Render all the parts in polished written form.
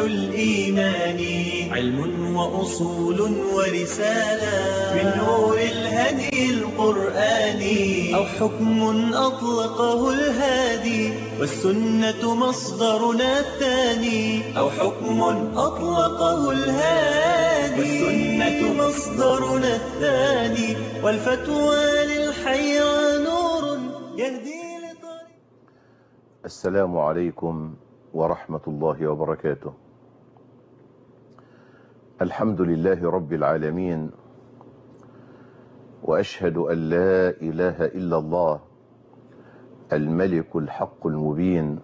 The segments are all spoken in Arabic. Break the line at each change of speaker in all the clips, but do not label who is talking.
الإيمان، علم وأصول ورسالة من نور الهدي القرآني، أو حكم أطلقه الهادي والسنة مصدرنا الثاني، أو حكم أطلقه الهادي والسنة مصدرنا الثاني، والفتوى للحيرى نور يهدي لطريق.
السلام عليكم ورحمة الله وبركاته. الحمد لله رب العالمين، وأشهد أن لا إله إلا الله الملك الحق المبين،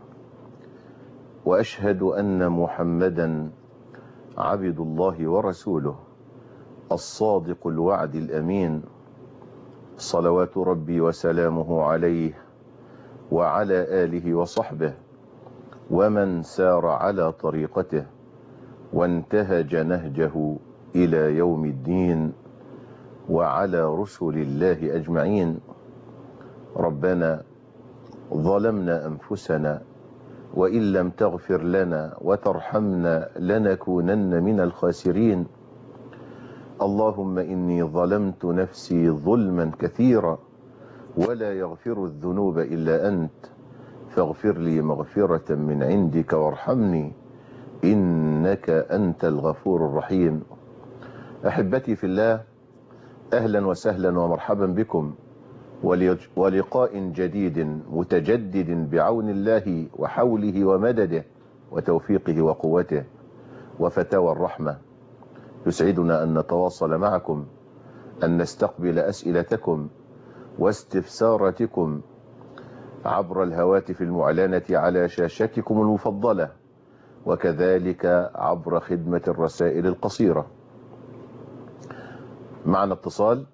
وأشهد أن محمدا عبد الله ورسوله الصادق الوعد الأمين، صلوات ربي وسلامه عليه وعلى آله وصحبه ومن سار على طريقته وانتهج نهجه إلى يوم الدين، وعلى رسل الله أجمعين. ربنا ظلمنا أنفسنا وإن لم تغفر لنا وترحمنا لنكونن من الخاسرين. اللهم إني ظلمت نفسي ظلما كثيرا ولا يغفر الذنوب إلا أنت، فاغفر لي مغفرة من عندك وارحمني إنك أنت الغفور الرحيم. أحبتي في الله، أهلا وسهلا ومرحبا بكم، ولقاء جديد متجدد بعون الله وحوله ومدده وتوفيقه وقوته وفتاوى الرحمة. يسعدنا أن نتواصل معكم، أن نستقبل أسئلتكم واستفساراتكم عبر الهواتف المعلنة على شاشتكم المفضلة، وكذلك عبر خدمة الرسائل القصيرة. معنا اتصال،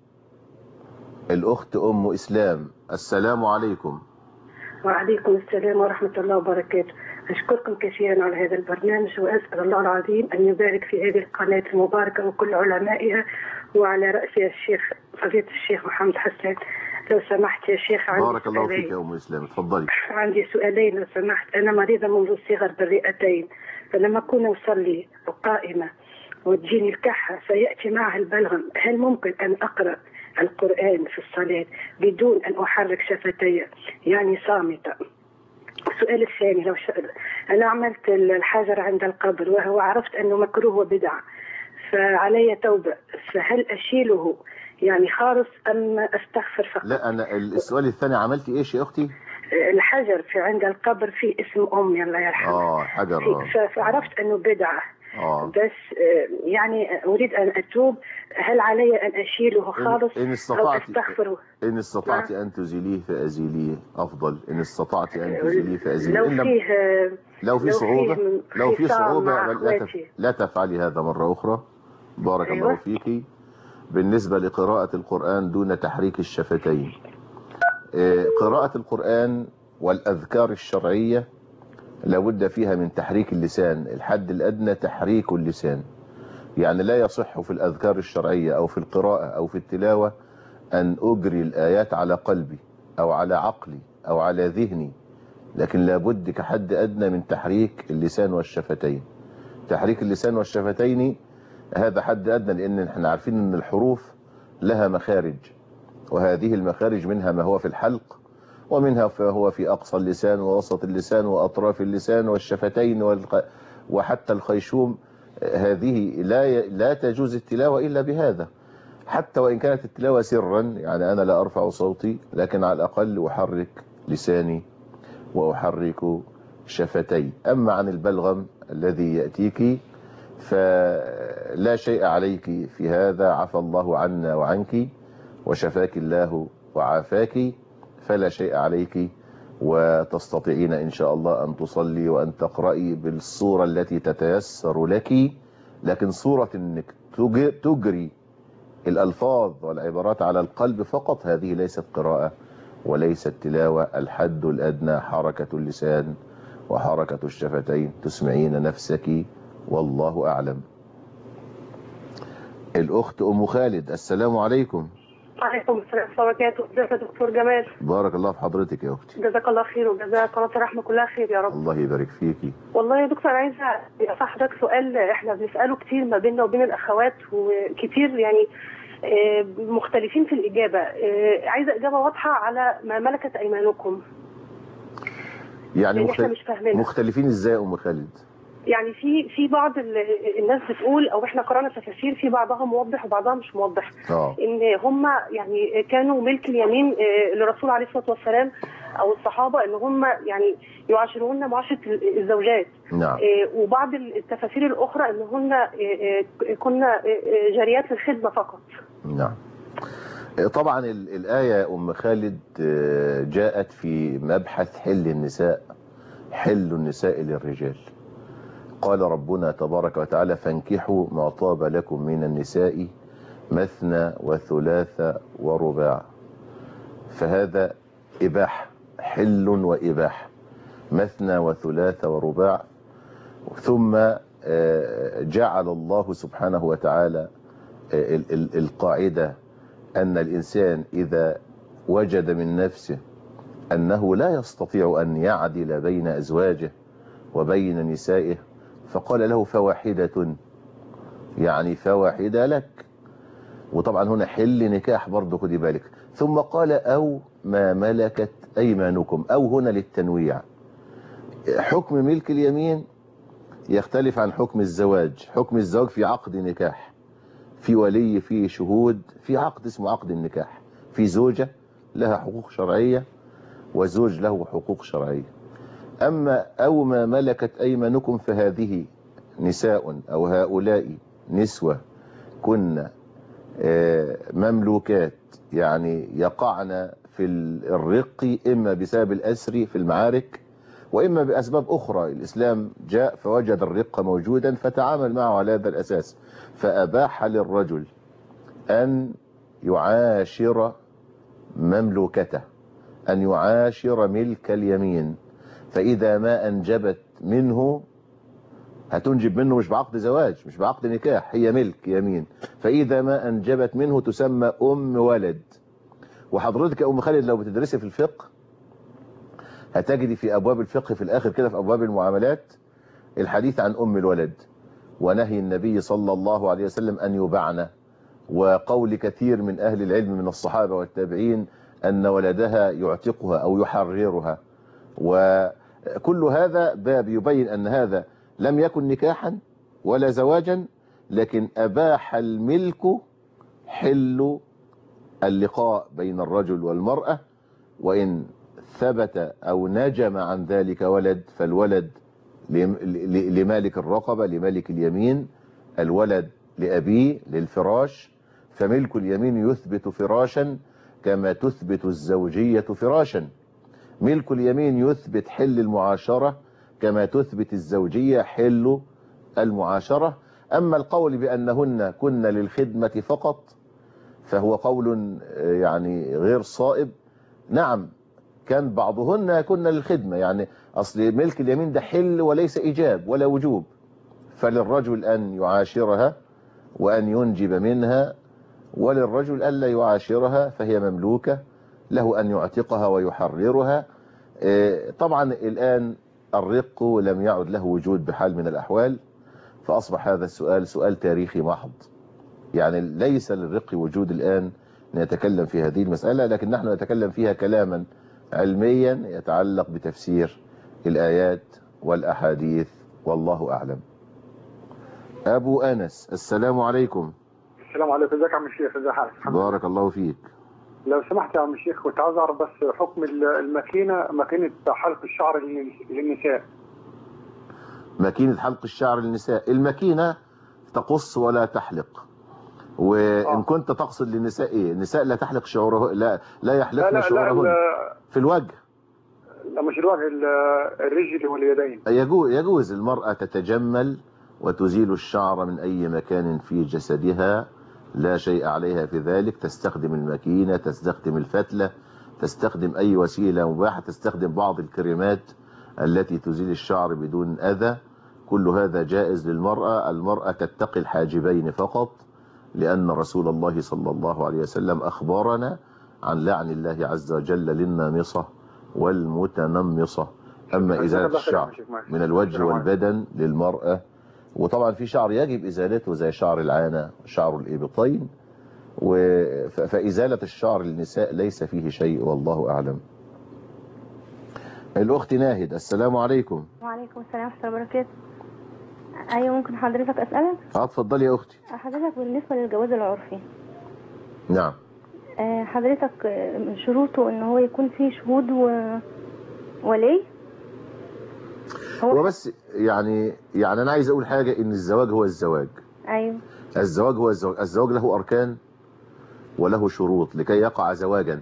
الأخت أم إسلام. السلام عليكم.
وعليكم السلام ورحمة الله وبركاته. أشكركم كثيرا على هذا البرنامج، وأسأل الله العظيم أن يبارك في هذه القناة المباركة وكل علمائها، وعلى رأسها الشيخ فضيلة الشيخ محمد حسان. لو سمحت يا شيخ، عندي
بارك الله فيك يا أم إسلام، تفضلي.
عندي سؤالين لو سمحت. أنا مريضة منذ الصغر بالرئتين، فلما أكون أصلي وقائمة وتجيني الكحة فيأتي معها البلغم، هل ممكن أن أقرأ القرآن في الصلاة بدون أن أحرك شفتي، يعني صامتة؟ السؤال الثاني، أنا عملت الحجر عند القبر وهو عرفت أنه مكروه وبدعة، فعلي توبة، فهل أشيله يعني خالص أم أستغفر فقط؟
لا، أنا السؤال الثاني، عملتي إيش يا أختي؟
الحجر في عند القبر في اسم أمي الله يرحمها.
حجر.
فعرفت أنه بدعة. بس يعني أريد أن أتوب، هل علي أن أشيله خالص أو أستغفره؟
إن استطعت أن تزيليه فأزيليه أفضل، إن استطعت أن تزيليه فأزيليه. لو في صعوبة لا تفعلي هذا مرة أخرى. بارك الله فيك. بالنسبة لقراءة القرآن دون تحريك الشفتين، قراءة القرآن والأذكار الشرعية لابد فيها من تحريك اللسان، الحد الأدنى تحريك اللسان. يعني لا يصح في الأذكار الشرعية أو في القراءة أو في التلاوة أن أجري الآيات على قلبي أو على عقلي أو على ذهني، لكن لابد كحد أدنى من تحريك اللسان والشفتين. تحريك اللسان والشفتين هذا حد أدنى، لأن احنا عارفين أن الحروف لها مخارج، وهذه المخارج منها ما هو في الحلق، ومنها فهو في أقصى اللسان ووسط اللسان وأطراف اللسان والشفتين وحتى الخيشوم. هذه لا تجوز التلاوة إلا بهذا، حتى وإن كانت التلاوة سرا، يعني أنا لا أرفع صوتي، لكن على الأقل أحرك لساني وأحرك شفتي. أما عن البلغم الذي يأتيك فلا شيء عليك في هذا، عفى الله عنا وعنك وشفاك الله وعافاك، فلا شيء عليك، وتستطيعين إن شاء الله أن تصلي وأن تقرأي بالصورة التي تتيسر لك. لكن صورة أنك تجري الألفاظ والعبارات على القلب فقط، هذه ليست قراءة وليست تلاوة. الحد الأدنى حركة اللسان وحركة الشفتين، تسمعين نفسك والله أعلم. الأخت أم خالد. السلام عليكم.
وعليكم السلام ورحمة الله وبركاته. ازيك يا دكتور جمال؟
بارك الله في حضرتك يا اختي.
جزاك الله خير وجزاك قناة الرحمة كلها خير يا رب.
الله يبارك فيكي.
والله يا دكتور انا عايزه اسال حضرتك سؤال احنا بنساله كتير ما بيننا وبين الاخوات، وكتير يعني مختلفين في الاجابه. عايزه اجابه واضحه على ما ملكت ايمانكم.
يعني مختلفين ازاي يا ام خالد؟
يعني في بعض الناس بتقول، او احنا قرانا تفاسير في بعضها موضح وبعضها مش موضح، ان هم يعني كانوا ملك اليمين للرسول عليه الصلاه والسلام او الصحابه، ان هم يعني يعاشرون معاشره الزوجات.
نعم.
وبعض التفاسير الاخرى انهن كنا جاريات للخدمه فقط.
نعم. طبعا الايه يا ام خالد جاءت في مبحث حل النساء، حل النساء للرجال. قال ربنا تبارك وتعالى: فانكحوا ما طاب لكم من النساء مثنى وثلاث ورباع. فهذا إباحة، حل وإباحة، مثنى وثلاث ورباع. ثم جعل الله سبحانه وتعالى القاعدة أن الإنسان إذا وجد من نفسه أنه لا يستطيع أن يعدل بين أزواجه وبين نسائه فقال له فواحدة، يعني فواحدة لك. وطبعا هنا حل نكاح برضه خدي بالك. ثم قال أو ما ملكت أيمانكم، أو هنا للتنويع. حكم ملك اليمين يختلف عن حكم الزواج. حكم الزواج في عقد نكاح، في ولي، في شهود، في عقد اسمه عقد النكاح، في زوجة لها حقوق شرعية وزوج له حقوق شرعية. أما أو ما ملكت أيمانكم فهذه نساء أو هؤلاء نسوة كن مملوكات، يعني يقعن في الرق إما بسبب الأسر في المعارك وإما بأسباب أخرى. الإسلام جاء فوجد الرق موجودا فتعامل معه على هذا الأساس، فأباح للرجل أن يعاشر مملوكته، أن يعاشر ملك اليمين. فإذا ما أنجبت منه، هتنجب منه مش بعقد زواج مش بعقد نكاح، هي ملك يمين. فإذا ما أنجبت منه تسمى أم ولد. وحضرتك يا أم خالد لو بتدرسي في الفقه هتجدي في أبواب الفقه في الآخر كده في أبواب المعاملات الحديث عن أم الولد، ونهي النبي صلى الله عليه وسلم أن يبعن، وقول كثير من أهل العلم من الصحابة والتابعين أن ولدها يعتقها أو يحررها. وكل هذا باب يبين أن هذا لم يكن نكاحا ولا زواجا، لكن أباح الملك حل اللقاء بين الرجل والمرأة. وإن ثبت أو نجم عن ذلك ولد فالولد لمالك الرقبة، لمالك اليمين، الولد لأبيه للفراش. فملك اليمين يثبت فراشا كما تثبت الزوجية فراشا. ملك اليمين يثبت حل المعاشرة كما تثبت الزوجية حل المعاشرة. أما القول بأنهن كن للخدمة فقط فهو قول يعني غير صائب. نعم كان بعضهن كن للخدمة، يعني أصل ملك اليمين ده حل وليس إيجاب ولا وجوب، فللرجل أن يعاشرها وأن ينجب منها، وللرجل ألا يعاشرها فهي مملوكة له أن يعتقها ويحررها. طبعا الآن الرق لم يعد له وجود بحال من الأحوال، فأصبح هذا السؤال سؤال تاريخي محض، يعني ليس للرق وجود الآن نتكلم في هذه المسألة، لكن نحن نتكلم فيها كلاما علميا يتعلق بتفسير الآيات والأحاديث، والله أعلم. أبو أنس، السلام عليكم.
السلام عليكم. ازيك يا عم الشيخ؟ ازي حالك؟
بارك الله فيك.
لو سمحت يا عم الشيخ كنت عاوز اعرف بس حكم ماكينة حلق الشعر للنساء.
ماكينة حلق الشعر للنساء، الماكينة تقص ولا تحلق. وإن كنت تقصد للنساء إيه؟ النساء لا تحلق شعوره، لا يحلقن شعورهن في الوجه.
لا مش الوجه، الرجل واليدين.
يجوز المرأة تتجمل وتزيل الشعر من أي مكان في جسدها، لا شيء عليها في ذلك. تستخدم الماكينة، تستخدم الفتلة، تستخدم أي وسيلة مباحة، تستخدم بعض الكريمات التي تزيل الشعر بدون أذى. كل هذا جائز للمرأة. المرأة تتقي الحاجبين فقط، لأن رسول الله صلى الله عليه وسلم أخبرنا عن لعن الله عز وجل للنامصة والمتنمصة. أما إزالة الشعر من الوجه والبدن للمرأة، وطبعا في شعر يجب إزالته زي شعر العانة وشعر الإبطين، فإزالة الشعر للنساء ليس فيه شيء والله أعلم. الأخت ناهد، السلام عليكم.
وعليكم السلام ورحمة الله وبركاته. أيوة ممكن حضرتك أسألك؟
اتفضلي يا أختي.
حضرتك بالنسبة للجواز العرفي.
نعم.
حضرتك من شروطه إن هو يكون فيه شهود ولي؟
هو بس يعني أنا عايز أقول حاجة، إن الزواج هو الزواج.
أيوة.
الزواج هو الزواج. الزواج له أركان وله شروط لكي يقع زواجا.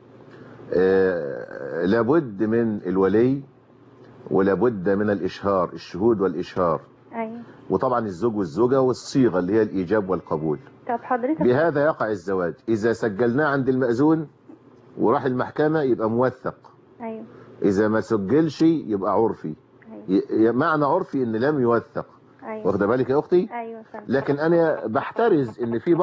لابد من الولي ولابد من الإشهار، الشهود والإشهار.
أيوة.
وطبعا الزوج والزوجة والصيغة اللي هي الإيجاب والقبول.
طب حضرتك
بهذا يقع الزواج. إذا سجلناه عند المأذون وراح المحكمة يبقى موثق.
أيوة.
إذا ما سجلش يبقى عرفي. أيوة. معنى عرفي إن لم يوثق.
أيوة.
واخده بالك يا أختي؟
أيوة فهم.
لكن أنا بحترز إن في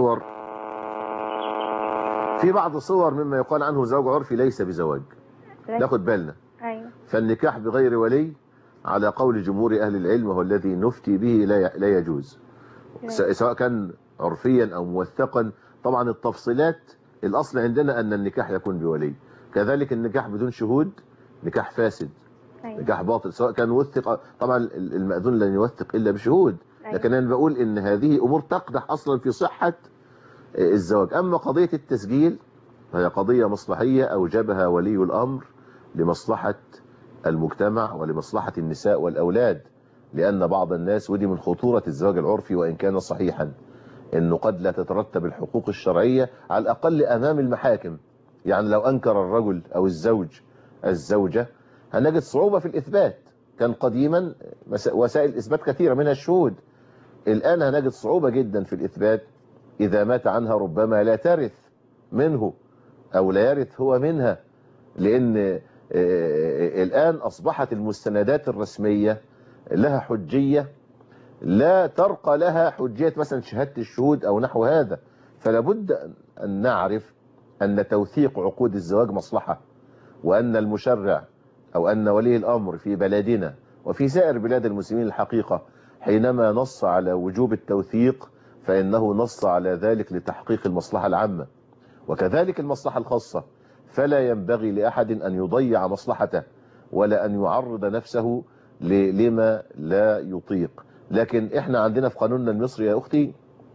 بعض صور مما يقال عنه زواج عرفي ليس بزواج. ناخد بالنا.
أيوة.
فالنكاح بغير ولي على قول جمهور أهل العلم وهو الذي نفتي به لا يجوز. سواء كان عرفيا أو موثقا. طبعا التفصيلات، الأصل عندنا أن النكاح يكون بولي. كذلك النكاح بدون شهود نكاح فاسد. أيوة. نكاح باطل سواء كان وثق. طبعا المأذون لن يوثق إلا بشهود. أيوة. لكن أنا بقول إن هذه أمور تقدح أصلا في صحة الزواج. أما قضية التسجيل فهي قضية مصلحية أوجبها ولي الأمر لمصلحة المجتمع ولمصلحة النساء والأولاد. لأن بعض الناس، ودي من خطورة الزواج العرفي وإن كان صحيحا، أنه قد لا تترتب الحقوق الشرعية على الأقل أمام المحاكم. يعني لو أنكر الرجل أو الزوج الزوجة هنجد صعوبة في الإثبات. كان قديما وسائل إثبات كثيرة منها الشهود. الآن هنجد صعوبة جدا في الإثبات. إذا مات عنها ربما لا ترث منه أو لا يرث هو منها، لأن الآن أصبحت المستندات الرسمية لها حجية لا ترقى لها حجية مثلا شهادة الشهود أو نحو هذا. فلا بد أن نعرف أن توثيق عقود الزواج مصلحة، وأن المشرع أو أن ولي الأمر في بلدنا وفي سائر بلاد المسلمين الحقيقة حينما نص على وجوب التوثيق فإنه نص على ذلك لتحقيق المصلحة العامة وكذلك المصلحة الخاصة. فلا ينبغي لأحد أن يضيع مصلحته ولا أن يعرض نفسه لما لا يطيق. لكن احنا عندنا في قانوننا المصري يا أختي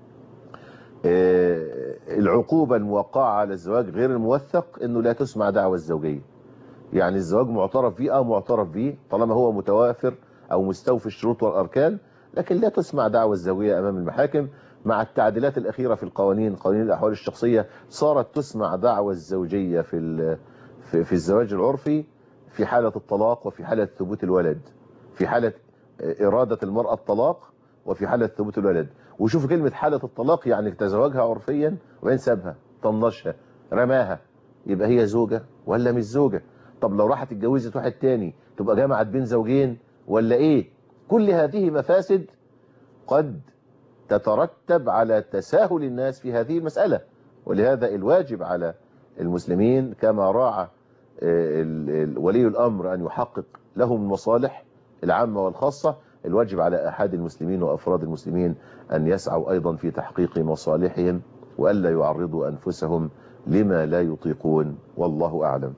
العقوبة الموقعة على الزواج غير الموثق انه لا تسمع دعوى الزوجية. يعني الزواج معترف به معترف به طالما هو متوافر او مستوفي الشروط والاركان، لكن لا تسمع دعوى الزوجية امام المحاكم. مع التعديلات الاخيرة في القوانين، قوانين الاحوال الشخصية، صارت تسمع دعوى الزوجية في الزواج العرفي في حالة الطلاق وفي حالة ثبوت الولد، في حالة إرادة المرأة الطلاق وفي حالة ثبوت الولد. وشوف كلمة حالة الطلاق يعني تزوجها عرفيا وين سابها طنشها رماها، يبقى هي زوجة ولا مش زوجة؟ طب لو راحت اتجوزت واحد تاني تبقى جمعت بين زوجين ولا ايه؟ كل هذه مفاسد قد تترتب على تساهل الناس في هذه المسألة. ولهذا الواجب على المسلمين كما راعى ولي الأمر أن يحقق لهم المصالح العامة والخاصة، الواجب على أحد المسلمين وأفراد المسلمين أن يسعوا أيضا في تحقيق مصالحهم وألا يعرضوا أنفسهم لما لا يطيقون، والله أعلم.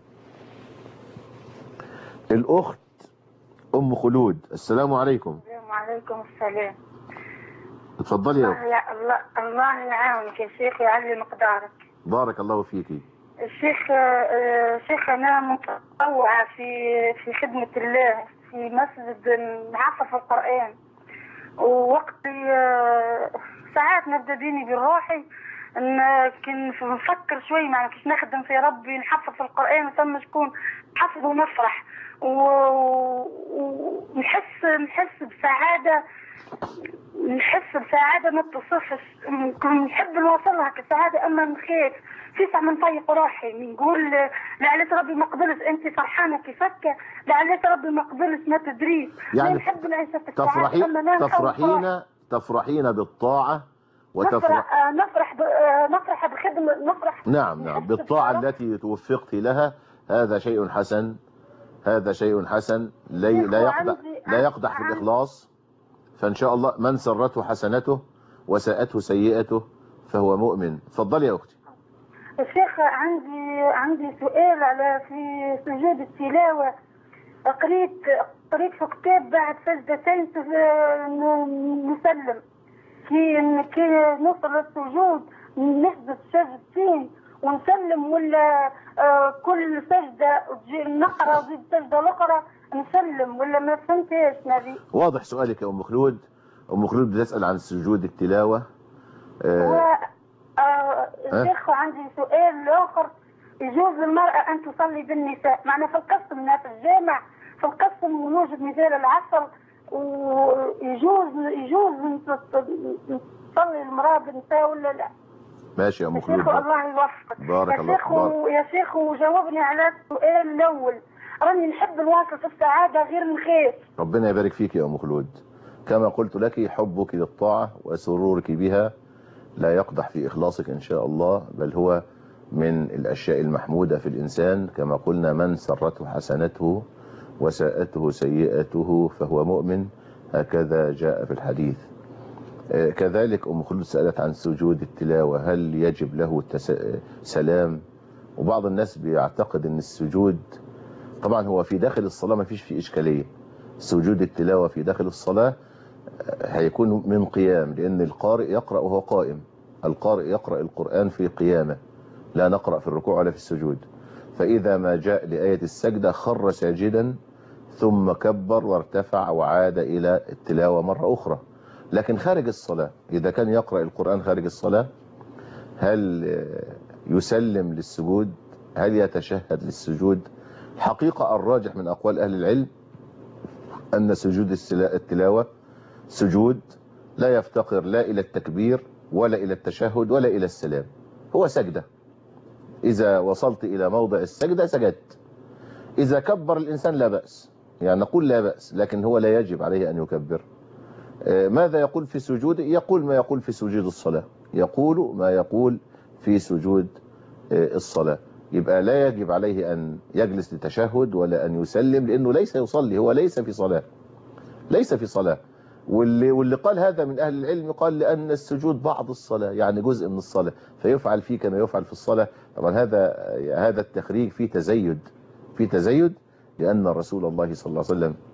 الأخت أم خلود، السلام عليكم.
وعليكم السلام.
اتفضلي يا أخت.
الله يعاونك يا شيخ ويعلي مقدارك.
بارك الله فيكي.
شيخ أنا متطوعة في خدمة الله في مسجد محفظ القرآن، ووقتي ساعات نبدا بيني بروحي كن نفكر شوي معنا كيش نخدم في ربي نحفظ في القرآن وثم شكون نحفظ ونفرح ونحس بسعادة، ما توصفش. نحب نوصلها كسعادة أما نخاف تسع من طيق روحي نقول لعليت ربي ما قبلت انت فرحانه كيفك، لعليت ربي ما قبلت ما تدري.
يعني
نحب العيشه في السعاده.
تفرحين بالطاعه
نفرح بخدمة، نفرح
نعم بالطاعة التي توفقت لها. هذا شيء حسن، هذا شيء حسن. لا يقدح في الإخلاص. فإن شاء الله من سرته حسنته وساءته سيئته فهو مؤمن. اتفضلي يا أختي.
الشيخ عندي سؤال على في سجود التلاوة. قريت في كتاب بعد سجدتين نسلم، كي نوصل للسجود نسجد سجدتين ونسلم، ولا كل سجدة نقرأ وزيد سجدة الأخرى نسلم، ولا ما فهمتش نبي؟
واضح سؤالك يا أم خلود. أم خلود بتسأل عن سجود التلاوة.
الشيخ عندي سؤال آخر. يجوز للمرأة أن تصلي بالنساء؟ معنا في القسم في الجامع، في القسم يوجد مثال العصر، ويجوز تصلي المرأة بالنساء ولا لا؟
ماشي يا أم خلود.
يا شيخ الله يوفقك.
بارك الله.
يا شيخ وجاوبني على السؤال الأول. راني نحب نواصل في السعادة غير نخاف.
ربنا يبارك فيك يا أم خلود. كما قلت لك حبك للطاعة وسرورك بها لا يقدح في إخلاصك إن شاء الله، بل هو من الأشياء المحمودة في الإنسان. كما قلنا من سرته حسنته وساءته سيئته فهو مؤمن، هكذا جاء في الحديث. كذلك أم خلود سألت عن سجود التلاوة، هل يجب له سلام؟ وبعض الناس بيعتقد أن السجود طبعا هو في داخل الصلاة ما فيش فيه إشكالية. سجود التلاوة في داخل الصلاة هيكون من قيام، لأن القارئ يقرأ وهو قائم. القارئ يقرأ القرآن في قيامه، لا نقرأ في الركوع ولا في السجود. فإذا ما جاء لآية السجدة خر ساجدا ثم كبر وارتفع وعاد إلى التلاوة مرة أخرى. لكن خارج الصلاة إذا كان يقرأ القرآن خارج الصلاة، هل يسلم للسجود؟ هل يتشهد للسجود؟ حقيقة الراجح من أقوال أهل العلم أن سجود التلاوة سجود لا يفتقر لا إلى التكبير ولا إلى التشهد ولا إلى السلام، هو سجدة. إذا وصلت إلى موضع السجدة سجدت. إذا كبر الإنسان لا بأس، يعني نقول لا بأس، لكن هو لا يجب عليه أن يكبر. ماذا يقول في سجوده؟ يقول ما يقول في سجود الصلاة، يقول ما يقول في سجود الصلاة. يبقى لا يجب عليه أن يجلس لتشهد ولا أن يسلم، لأنه ليس يصلي، هو ليس في صلاة، ليس في صلاة. واللي قال هذا من أهل العلم قال لأن السجود بعض الصلاة، يعني جزء من الصلاة، فيفعل فيه كما يفعل في الصلاة. طبعا هذا التخريج فيه تزيد، لأن رسول الله صلى الله عليه وسلم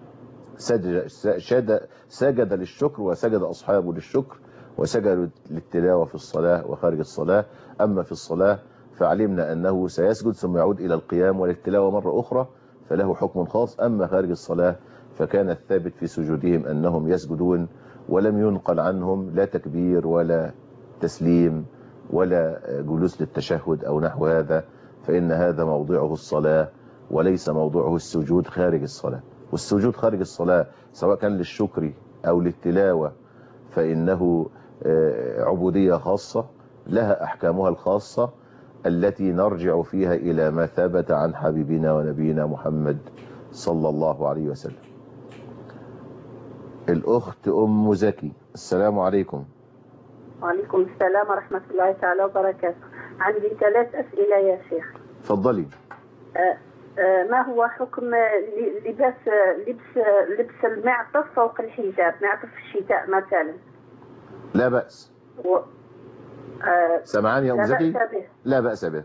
سجد للشكر وسجد أصحابه للشكر وسجدوا للتلاوة في الصلاة وخارج الصلاة. أما في الصلاة فعلمنا أنه سيسجد ثم يعود إلى القيام وللتلاوة مرة أخرى، فله حكم خاص. أما خارج الصلاة فكان الثابت في سجودهم أنهم يسجدون، ولم ينقل عنهم لا تكبير ولا تسليم ولا جلوس للتشهد أو نحو هذا، فإن هذا موضعه الصلاة وليس موضوعه السجود خارج الصلاة. والسجود خارج الصلاة سواء كان للشكر أو للتلاوة فإنه عبودية خاصة لها أحكامها الخاصة التي نرجع فيها إلى ما ثبت عن حبيبنا ونبينا محمد صلى الله عليه وسلم. الأخت أم زكي، السلام عليكم.
وعليكم السلام ورحمة الله تعالى وبركاته. عندي 3 أسئلة يا شيخ.
تفضلي.
ما هو حكم لبس المعطف فوق الحجاب، معطف الشتاء مثلا؟
لا بأس. سمعان يا أم زكي؟ لا بأس به.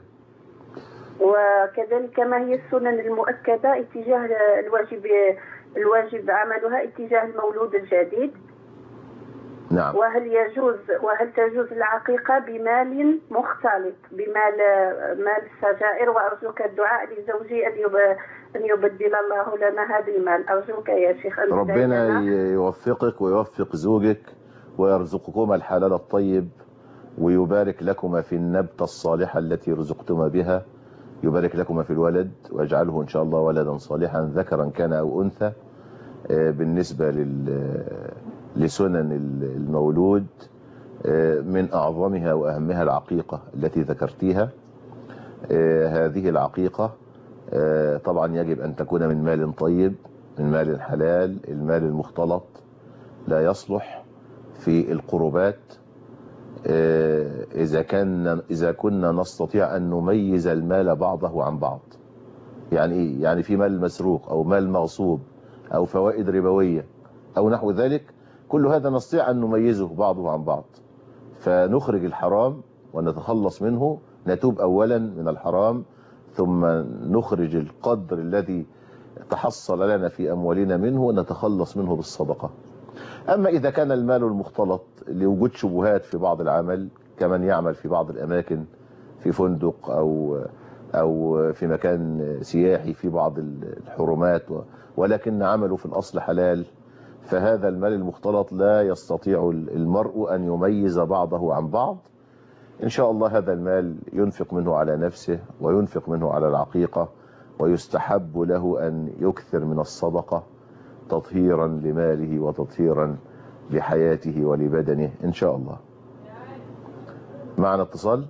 وكذلك ما هي السنن المؤكدة اتجاه الواجب عملها اتجاه المولود الجديد؟
نعم.
وهل تجوز العقيقة بمال مختلط، بمال السجائر؟ وأرجوك الدعاء لزوجي أن يبدل الله لنا هذا المال، أرجوك يا شيخ.
ربنا يوفقك ويوفق زوجك ويرزقكما الحلال الطيب ويبارك لكما في النبتة الصالحة التي رزقتما بها، يبارك لكما في الولد ويجعله إن شاء الله ولدا صالحا ذكرا كان أو أنثى. بالنسبة لسنن المولود من أعظمها وأهمها العقيقة التي ذكرتيها. هذه العقيقة طبعا يجب أن تكون من مال طيب، من مال حلال. المال المختلط لا يصلح في القربات إذا كنا نستطيع أن نميز المال بعضه عن بعض. يعني إيه؟ يعني في مال مسروق أو مال مغصوب أو فوائد ربوية أو نحو ذلك، كل هذا نستطيع أن نميزه بعضه عن بعض، فنخرج الحرام ونتخلص منه، نتوب أولا من الحرام ثم نخرج القدر الذي تحصل لنا في أموالنا منه ونتخلص منه بالصدقة. أما إذا كان المال المختلط لوجود شبهات في بعض العمل، كمن يعمل في بعض الأماكن في فندق أو في مكان سياحي في بعض الحرمات ولكن عمله في الأصل حلال، فهذا المال المختلط لا يستطيع المرء أن يميز بعضه عن بعض. إن شاء الله هذا المال ينفق منه على نفسه وينفق منه على العقيقة، ويستحب له أن يكثر من الصدقة تطهيرا لماله وتطهيرا لحياته ولبدنه إن شاء الله. معنا اتصال.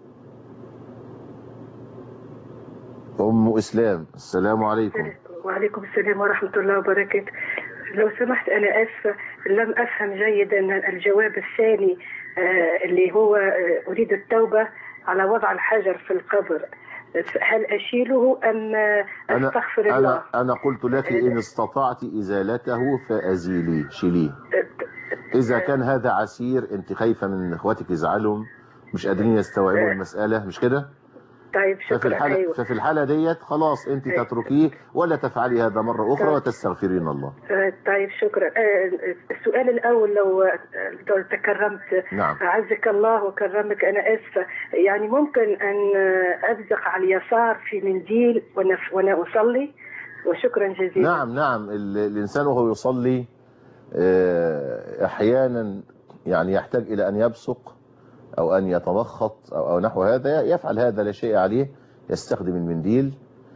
أم إسلام، السلام عليكم.
وعليكم السلام ورحمة الله وبركاته. لو سمحت أنا آسفة لم أفهم جيدا الجواب الثاني اللي هو أريد التوبة على وضع الحجر في القبر، هل أشيله أم أستغفر الله؟
أنا قلت لك إن استطعت إزالته فأزيليه، شيليه. إذا كان هذا عسير، أنت خايفة من إخواتك يزعلهم مش قادرين يستوعبوا المسألة، مش كده؟
طيب شكرا.
ففي الحالة ديت خلاص أنت تتركيه ولا تفعلي هذا مرة أخرى وتستغفرين الله.
طيب شكرا. السؤال الأول لو تكرمت.
نعم.
أعزك الله وكرمك، أنا آسفة، يعني ممكن أن أبزق على اليسار في منديل وأنا أصلي؟ وشكرا جزيلا.
نعم الإنسان وهو يصلي أحيانا يعني يحتاج إلى أن يبصق أو أن يتمخط أو نحو هذا، يفعل هذا لا شيء عليه، يستخدم المنديل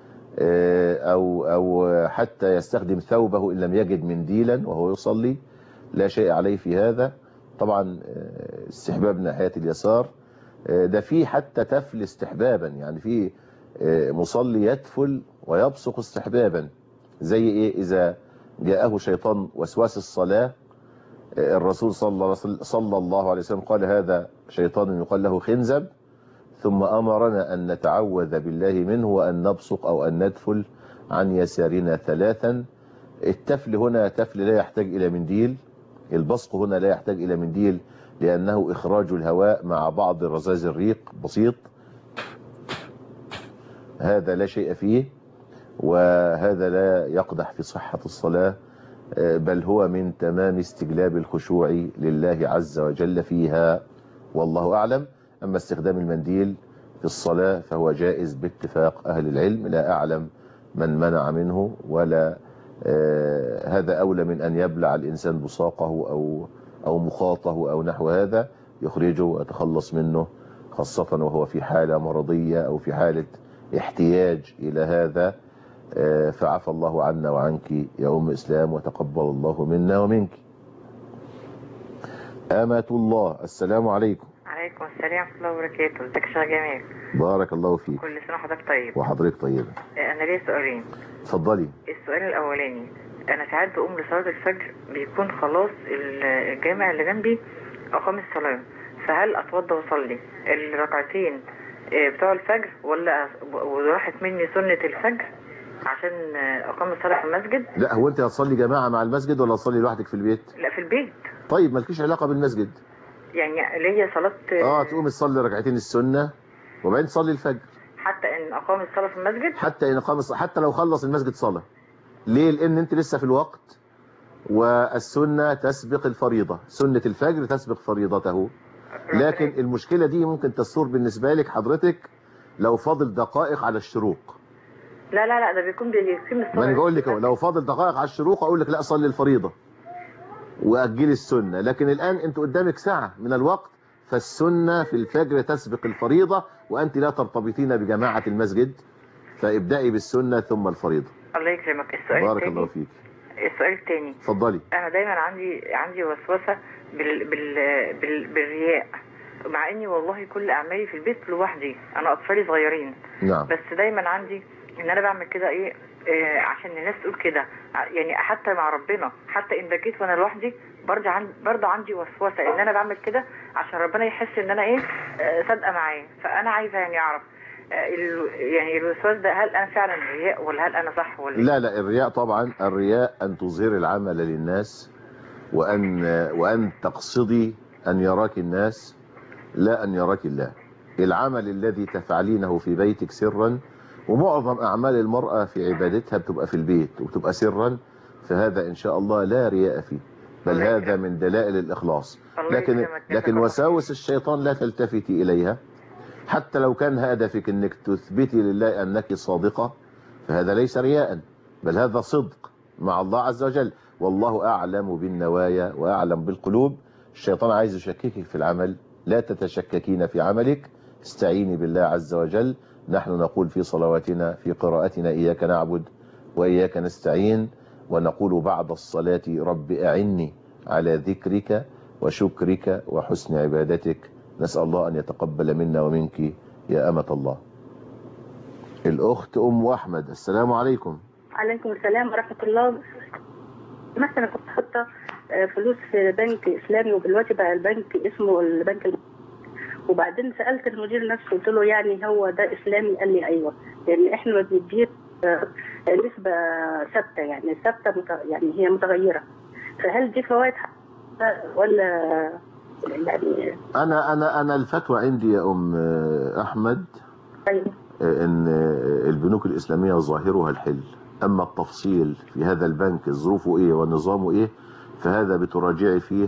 أو حتى يستخدم ثوبه إن لم يجد منديلا وهو يصلي، لا شيء عليه في هذا. طبعا استحباب ناحية اليسار ده فيه حتى تفل استحبابا، يعني فيه مصلي يتفل ويبصق استحبابا. زي إيه؟ إذا جاءه شيطان وسواس الصلاة، الرسول صلى الله عليه وسلم قال هذا شيطان يقال له خنزب، ثم أمرنا أن نتعوذ بالله منه وأن نبصق أو أن ندفل عن يسارنا 3. التفل هنا تفل لا يحتاج إلى منديل، البصق هنا لا يحتاج إلى منديل لأنه إخراج الهواء مع بعض رذاذ الريق بسيط، هذا لا شيء فيه، وهذا لا يقدح في صحة الصلاة، بل هو من تمام استجلاب الخشوع لله عز وجل فيها، والله أعلم. أما استخدام المنديل في الصلاة فهو جائز باتفاق أهل العلم، لا أعلم من منع منه، ولا هذا أولى من أن يبلع الإنسان بصاقه أو مخاطه أو نحو هذا، يخرجه ويتخلص منه، خاصة وهو في حالة مرضية أو في حالة احتياج إلى هذا. فعفى الله عنا وعنك يا أم إسلام، وتقبل الله منا ومنك. آمة الله، السلام عليكم.
عليكم السلام ورحمة الله وبركاته. ازيك يا شيخ جميل؟
بارك الله فيك.
كل سنة وحضرتك طيب.
وحضرتك طيبة.
أنا ليا سؤالين.
اتفضلي.
السؤال الأولاني، أنا ساعات بقوم لصلاة الفجر بيكون خلاص الجامع اللي جنبي أقام الصلاة، فهل أتوضى وأصلي الركعتين بتوع الفجر ولا وراحت مني سنة الفجر عشان أقام الصلاة في المسجد؟
لا، هو أنت هتصلي جماعة مع المسجد ولا هتصلي لوحدك في البيت؟
لا في البيت.
طيب مالكيش علاقة بالمسجد؟
يعني ليا صلاة
تقوم تصلي ركعتين السنة وبعدين تصلي الفجر.
حتى إن أقام الصلاة في المسجد؟
حتى لو خلص المسجد صلاة. ليه؟ لأن أنت لسه في الوقت، والسنة تسبق الفريضة، سنة الفجر تسبق فريضته. لكن المشكلة دي ممكن تثور بالنسبة لك حضرتك لو فاضل دقائق على الشروق.
لا ده بيكون الصلاة.
ما أنا بقول لك لو فاضل دقائق على الشروق أقول لك لا، صلي الفريضة وأجلي السنة. لكن الآن أنت قدامك ساعة من الوقت، فالسنة في الفجر تسبق الفريضة، وأنت لا ترتبطين بجماعة المسجد، فابدأي بالسنة ثم الفريضة.
الله يكرمك. السؤال
بارك الله فيك.
السؤال الثاني،
اتفضلي.
أنا دايما عندي وسوسة بالرياء، مع اني والله كل اعمالي في البيت لوحدي، انا اطفالي صغيرين.
نعم.
بس دايما عندي ان انا بعمل كده عشان الناس تقول كده، يعني حتى مع ربنا، حتى ان بكيت وانا لوحدي برضه عندي وسوسه ان انا بعمل كده عشان ربنا يحس ان انا ايه صادقه معاه. فانا عايزه يعني اعرف يعني الوسواس ده هل انا فعلا رياء ولا هل انا صح ولا
لا لا، الرياء طبعا، الرياء ان تظهر العمل للناس وان تقصدي ان يراك الناس لا ان يراك الله. العمل الذي تفعلينه في بيتك سرا، ومعظم اعمال المرأة في عبادتها بتبقى في البيت وبتبقى سرا، فهذا ان شاء الله لا رياء فيه، بل هذا من دلائل الاخلاص. لكن وساوس الشيطان لا تلتفتي اليها، حتى لو كان هدفك انك تثبتي لله انك صادقة، فهذا ليس رياء، بل هذا صدق مع الله عز وجل. والله اعلم بالنوايا واعلم بالقلوب. الشيطان عايز يشككك في العمل، لا تتشككين في عملك، استعيني بالله عز وجل. نحن نقول في صلواتنا في قراءتنا إياك نعبد وإياك نستعين، ونقول بعد الصلاة رب أعني على ذكرك وشكرك وحسن عبادتك. نسأل الله أن يتقبل منا ومنك يا أمة الله. الأخت أم أحمد، السلام عليكم.
عليكم السلام ورحمة الله. مثلا كنت حاطة فلوس في بنك إسلامي، ودلوقتي بقى البنك اسمه البنك وبعدين سألت المدير نفسه قلت له يعني هو ده إسلامي؟ قال لي أيوه، يعني إحنا ما بندير نسبة ثابتة، يعني ثابتة يعني هي متغيرة، فهل دي فوائد ولا يعني؟
أنا الفتوى عندي يا أم أحمد
أيوه
إن البنوك الإسلامية ظاهرها الحل، أما التفصيل في هذا البنك ظروفه إيه ونظامه إيه فهذا بتراجعي فيه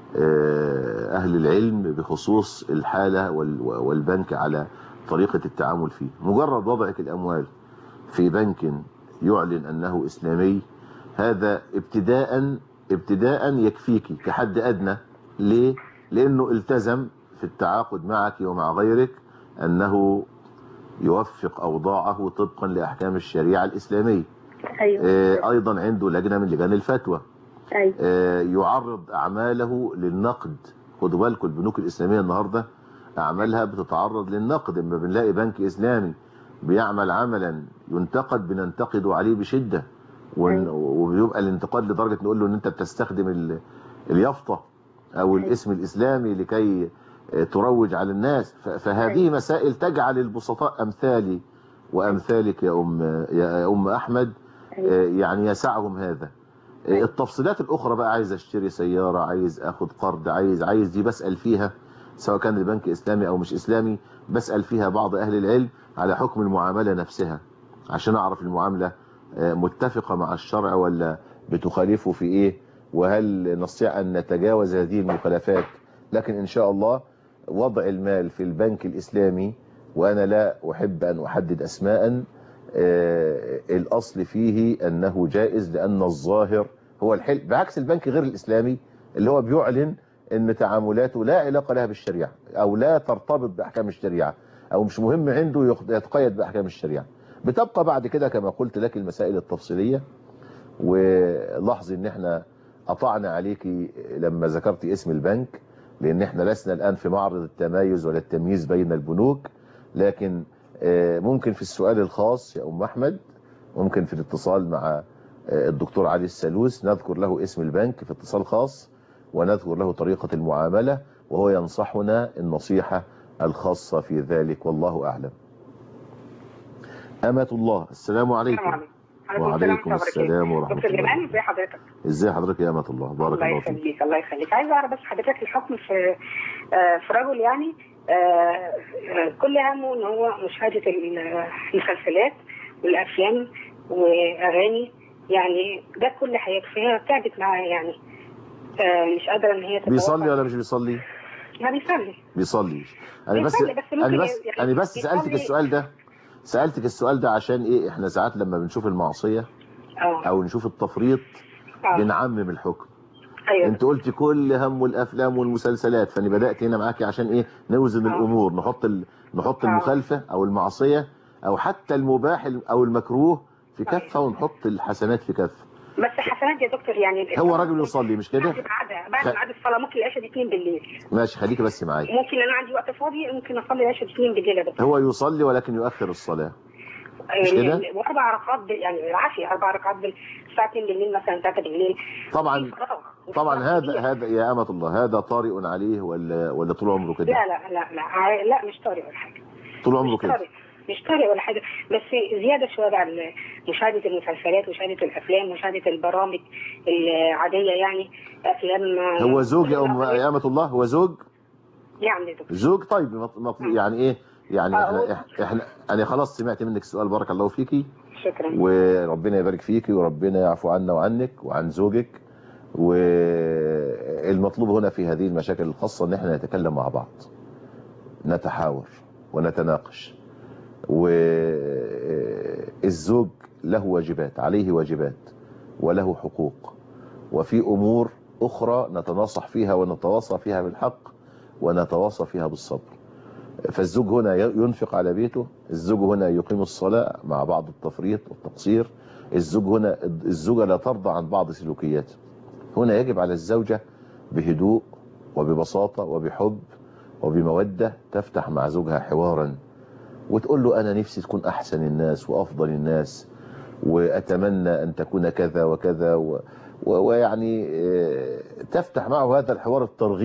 أهل العلم بخصوص الحالة والبنك على طريقة التعامل فيه. مجرد وضعك الأموال في بنك يعلن أنه إسلامي، هذا ابتداء يكفيك كحد أدنى. ليه؟ لأنه التزم في التعاقد معك ومع غيرك أنه يوفق أوضاعه طبقا لأحكام الشريعة الإسلامية.
أيوة.
أيضا عنده لجنة من لجان الفتوى.
أيوة.
يعرض أعماله للنقد. خدوا بالكم البنوك الإسلامية النهاردة أعمالها بتتعرض للنقد. اما بنلاقي بنك إسلامي بيعمل عملا ينتقد بننتقده عليه بشدة، وبيبقى الانتقاد لدرجة نقول له ان انت بتستخدم اليافطة او الاسم الإسلامي لكي تروج على الناس. فهذه مسائل تجعل البسطاء أمثالي وأمثالك يا أم أحمد يعني يسعهم هذا. التفصيلات الأخرى بقى، عايز اشتري سيارة، عايز اخد قرض، عايز دي بسأل فيها، سواء كان البنك إسلامي أو مش إسلامي، بسأل فيها بعض أهل العلم على حكم المعاملة نفسها عشان أعرف المعاملة متفقة مع الشرع ولا بتخالفه في إيه، وهل نستطيع أن نتجاوز هذه المخالفات. لكن إن شاء الله وضع المال في البنك الإسلامي، وأنا لا أحب أن أحدد أسماء، الأصل فيه أنه جائز لأن الظاهر هو الحل، بعكس البنك غير الإسلامي اللي هو بيعلن أن تعاملاته لا علاقة لها بالشريعة أو لا ترتبط بأحكام الشريعة أو مش مهم عنده يتقيد بأحكام الشريعة. بتبقى بعد كده كما قلت لك المسائل التفصيلية. ولاحظي ان احنا قطعنا عليكي لما ذكرتي اسم البنك، لان احنا لسنا الآن في معرض التمايز ولا التمييز بين البنوك، لكن ممكن في السؤال الخاص يا أم أحمد، ممكن في الاتصال مع الدكتور علي السلوس نذكر له اسم البنك في اتصال خاص ونذكر له طريقة المعاملة، وهو ينصحنا النصيحة الخاصة في ذلك، والله أعلم. أمة الله، السلام عليكم. وعليكم السلام ورحمة الله.
دكتور جمال، ازي حضرتك؟
ازي حضرتك يا أمة الله؟ بارك الله فيك.
الله يخليك الله يخليك. عايز اعرف بس حضرتك الحكم في رجل يعني كل همه ان هو مشاهدة المسلسلات والافلام واغاني، يعني ده كل حياته، فهي تعبت معاه يعني مش قادرة ان هي
بيصلي ولا مش بيصلي؟
يعني بيصلي.
أنا بس سألتك السؤال ده عشان ايه؟ احنا ساعات لما بنشوف المعصية او نشوف التفريط بنعمم الحكم.
أيوة.
انت قلت كل هم الافلام والمسلسلات، فانا بدأت هنا معاكي عشان ايه؟ نوزن الامور، نحط المخالفة او المعصية او حتى المباح او المكروه في كفة، ونحط الحسنات في كفة.
بس حسنات يا دكتور يعني
هو راجل يصلي مش كده؟
بعد ميعاد الصلاة ممكن العشاء 2 بالليل.
ماشي، خليكي بس معايا.
ممكن انا عندي وقت فاضي ممكن اصلي العشاء 2 بالليل. بس
هو يصلي ولكن يؤخر الصلاة. مش كده؟
واربع ركعات يعني العافيه 4 ركعات الساعه 2 بالليل مثلا 3 بالليل.
طبعا هذا يا أمة الله هذا طارئ عليه ولا طول عمره كده؟
لا مش طارئ ولا حاجه.
طول عمره كده؟
مش طارئ ولا حاجه، بس زياده شويه عن مشاهده المسلسلات، مشاهده الافلام، مشاهده البرامج العاديه يعني افلام.
هو زوج يا أمة الله؟ هو زوج؟
يعني
زوج. طيب يعني ايه يعني احنا انا خلاص سمعت منك السؤال. بارك الله فيكي.
شكرا.
وربنا يبارك فيكي وربنا يعفو عنا وعنك وعن زوجك. والمطلوب هنا في هذه المشاكل الخاصة ان احنا نتكلم مع بعض، نتحاور ونتناقش. والزوج له واجبات، عليه واجبات وله حقوق، وفي امور اخرى نتناصح فيها ونتواصى فيها بالحق ونتواصى فيها بالصبر. فالزوج هنا ينفق على بيته، الزوج هنا يقيم الصلاة مع بعض التفريط والتقصير، الزوجة لا ترضى عن بعض سلوكياته. هنا يجب على الزوجة بهدوء وببساطة وبحب وبمودة تفتح مع زوجها حوارا وتقول له أنا نفسي تكون أحسن الناس وأفضل الناس وأتمنى أن تكون كذا وكذا ويعني تفتح معه هذا الحوار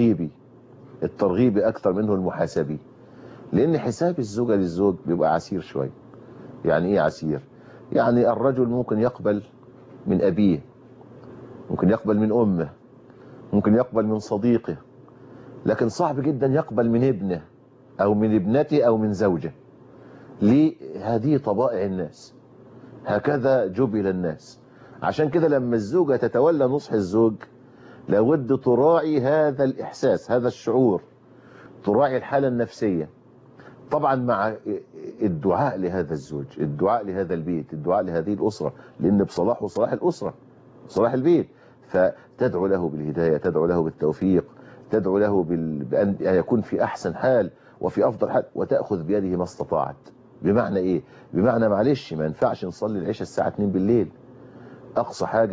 الترغيبي أكثر منه المحاسبي. لأن حساب الزوجة للزوج بيبقى عسير شوي. يعني إيه عسير؟ يعني الرجل ممكن يقبل من أبيه، ممكن يقبل من أمه، ممكن يقبل من صديقه، لكن صعب جدا يقبل من ابنه أو من ابنته أو من زوجه. ليه؟ هذه طبائع الناس، هكذا جبل الناس. عشان كده لما الزوجة تتولى نصح الزوج لابد تراعي هذا الإحساس، هذا الشعور، تراعي الحالة النفسية، طبعا مع الدعاء لهذا الزوج، الدعاء لهذا البيت، الدعاء لهذه الأسرة، لأن بصلاحه صلاح الأسرة، صلاح البيت. فتدعو له بالهداية، تدعو له بالتوفيق، تدعو له بأن يكون في أحسن حال وفي أفضل حال، وتأخذ بيده ما استطاعت. بمعنى إيه؟ بمعنى معلش ما ينفعش نصلي العشاء الساعة 2 بالليل، أقصى حاجة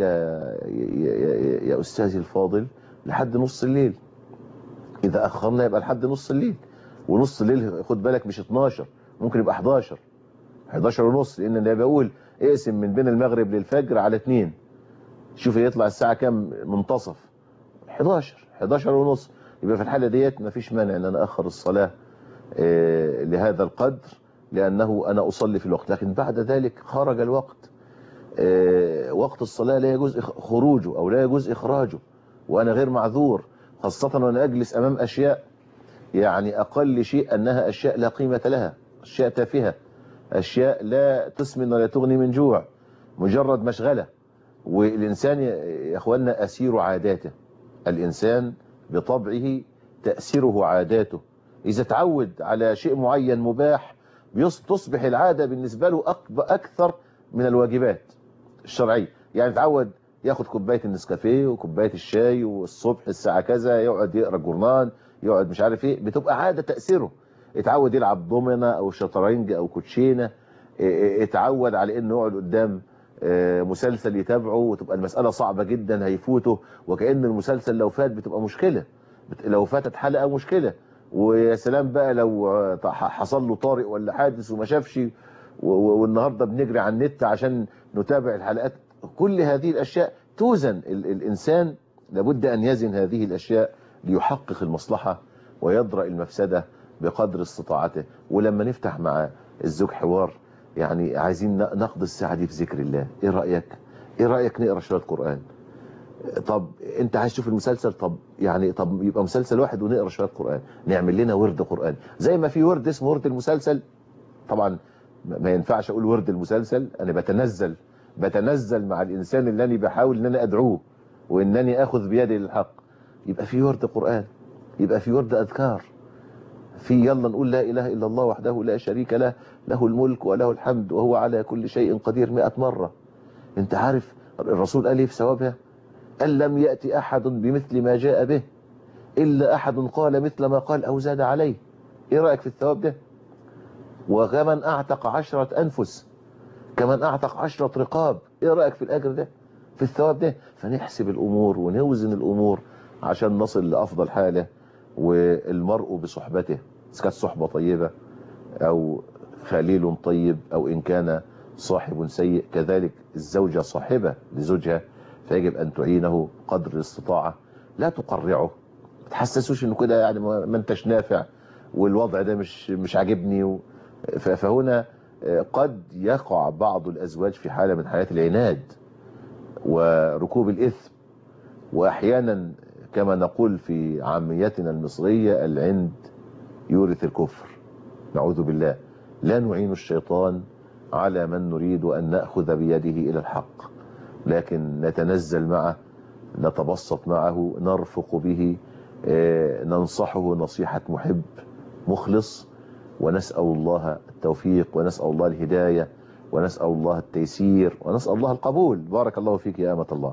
يا أستاذي الفاضل لحد نص الليل. إذا أخرنا يبقى لحد نص الليل، ونص الليل خد بالك مش 12، ممكن يبقى 11 ونص، لأن أنا بقول اقسم من بين المغرب للفجر على 2، شوف يطلع الساعة كام منتصف، 11 ونص. يبقى في الحالة ديت مفيش مانع ان انا اخر الصلاة لهذا القدر، لانه انا اصلي في الوقت. لكن بعد ذلك خرج الوقت، وقت الصلاة لا يجوز خروجه او لا يجوز اخراجه وانا غير معذور، خاصة وانا اجلس امام اشياء يعني اقل شيء انها اشياء لا قيمة لها، اشياء تافهة، اشياء لا تسمن ولا تغني من جوع، مجرد مشغلة. والإنسان يا أخوانا أسير عاداته، الإنسان بطبعه تأسيره عاداته. إذا تعود على شيء معين مباح تصبح العادة بالنسبة له أكثر من الواجبات الشرعية. يعني تعود ياخد كوباية النسكافيه وكوباية الشاي والصبح الساعة كذا، يقعد يقرأ جورنال، يقعد مش عارف ايه، بتبقى عادة تأثيره. اتعود يلعب دومينة أو شطرنج أو كوتشينة، اتعود على انه يقعد قدام مسلسل يتابعه وتبقى المسألة صعبة جدا هيفوته، وكأن المسلسل لو فات بتبقى مشكلة، لو فاتت حلقة مشكلة. ويا سلام بقى لو حصل له طارئ ولا حادث وما شافش، والنهاردة بنجري على النت عشان نتابع الحلقات. كل هذه الأشياء توزن، الإنسان لابد أن يزن هذه الأشياء ليحقق المصلحة ويدرأ المفسدة بقدر استطاعته. ولما نفتح مع الزوج حوار، يعني عايزين نقضي الساعة دي في ذكر الله، ايه رأيك؟ ايه رأيك نقرأ شوية قرآن؟ طب انت عايز تشوف المسلسل، طب يبقى مسلسل واحد ونقرأ شوية قرآن، نعمل لنا ورد قرآن زي ما في ورد اسمه ورد المسلسل. طبعا ما ينفعش اقول ورد المسلسل، انا بتنزل مع الانسان اللي انا بحاول ان انا ادعوه وانني اخذ بيدي للحق. يبقى في ورد قرآن، يبقى في ورد اذكار، في يلا نقول لا إله إلا الله وحده لا شريك له، له الملك وله الحمد وهو على كل شيء قدير 100 مرة. انت عارف الرسول قال ايه في ثوابها؟ قال لم يأتي أحد بمثل ما جاء به إلا أحد قال مثل ما قال أو زاد عليه. ايه رأيك في الثواب ده؟ وكمن أعتق 10 أنفس، كمن أعتق 10 رقاب. ايه رأيك في الأجر ده، في الثواب ده؟ فنحسب الأمور ونوزن الأمور عشان نصل لأفضل حالة. والمرء بصحبته، إذا كانت صحبة طيبة أو خليل طيب أو إن كان صاحب سيء، كذلك الزوجة صاحبة لزوجها، فيجب أن تعينه قدر الاستطاعة، لا تقرعه، ما تحسسوش انه كده يعني ما انتش نافع والوضع ده مش عاجبني. فهنا قد يقع بعض الأزواج في حالة من حالات العناد وركوب الإثم، وأحيانا كما نقول في عاميتنا المصرية العند يورث الكفر، نعوذ بالله. لا نعين الشيطان على من نريد أن نأخذ بيده إلى الحق، لكن نتنزل معه، نتبسط معه، نرفق به، ننصحه نصيحة محب مخلص، ونسأل الله التوفيق، ونسأل الله الهداية، ونسأل الله التيسير، ونسأل الله القبول. بارك الله فيك يا أمة الله.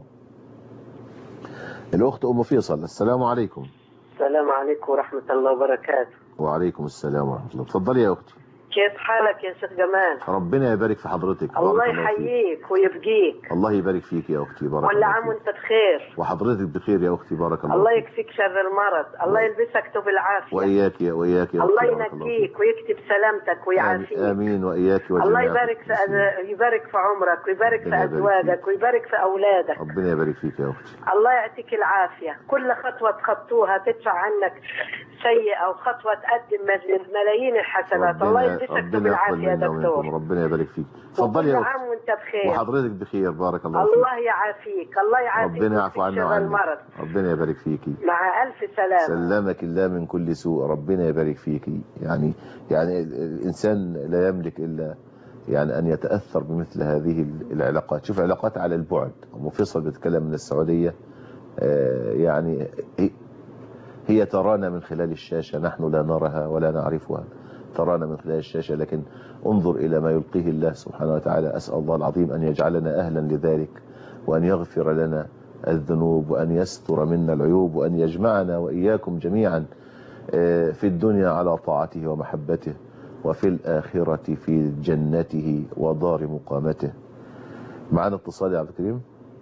الأخت أم فيصل، السلام عليكم.
السلام عليكم ورحمة الله وبركاته.
وعليكم السلام ورحمة الله. اتفضلي يا أختي.
كيف حالك يا شيخ جمال؟
ربنا يبارك في حضرتك.
الله يحييك ويبقيك.
الله يبارك فيك يا أختي. بارك الله فيك.
كل عام وانت بخير.
وحضرتك بخير يا أختي. بارك الله
الله
فيك.
يكفيك شر المرض، الله يلبسك ثوب العافية.
وإياك يا وإياك يا
الله
أختي.
ينجيك ويكتب سلامتك ويعافيك.
آمين وإياك وجميعا.
الله يبارك في عمرك، ويبارك في أزواجك، ويبارك في أولادك.
ربنا يبارك فيك يا أختي.
الله يعطيك العافية. كل خطوة تخطوها تدفع عنك شيء أو خطوة تقدم ملايين الحسنات. الله يلبسك ثوب العافية يا دكتور.
ربنا يبارك فيك. اتفضلي يا أختي.
كل عام وانت بخير.
وحضرتك بخير. بارك الله فيك.
الله يعافيك، الله يعافيك.
ربنا يعفو عنا وعنك. ربنا يبارك فيكي.
مع ألف سلامة.
سلمك الله من كل سوء. ربنا يبارك فيكي. يعني الإنسان لا يملك إلا يعني أن يتأثر بمثل هذه العلاقات. شوف علاقات على البعد. أم فيصل بتتكلم من السعودية، يعني هي ترانا من خلال الشاشة، نحن لا نراها ولا نعرفها، ترانا من خلال الشاشة، لكن انظر إلى ما يلقيه الله سبحانه وتعالى. أسأل الله العظيم أن يجعلنا أهلا لذلك، وأن يغفر لنا الذنوب، وأن يستر منا العيوب، وأن يجمعنا وإياكم جميعا في الدنيا على طاعته ومحبته، وفي الآخرة في جنته ودار مقامته. معنا اتصال يا عبد الكريم.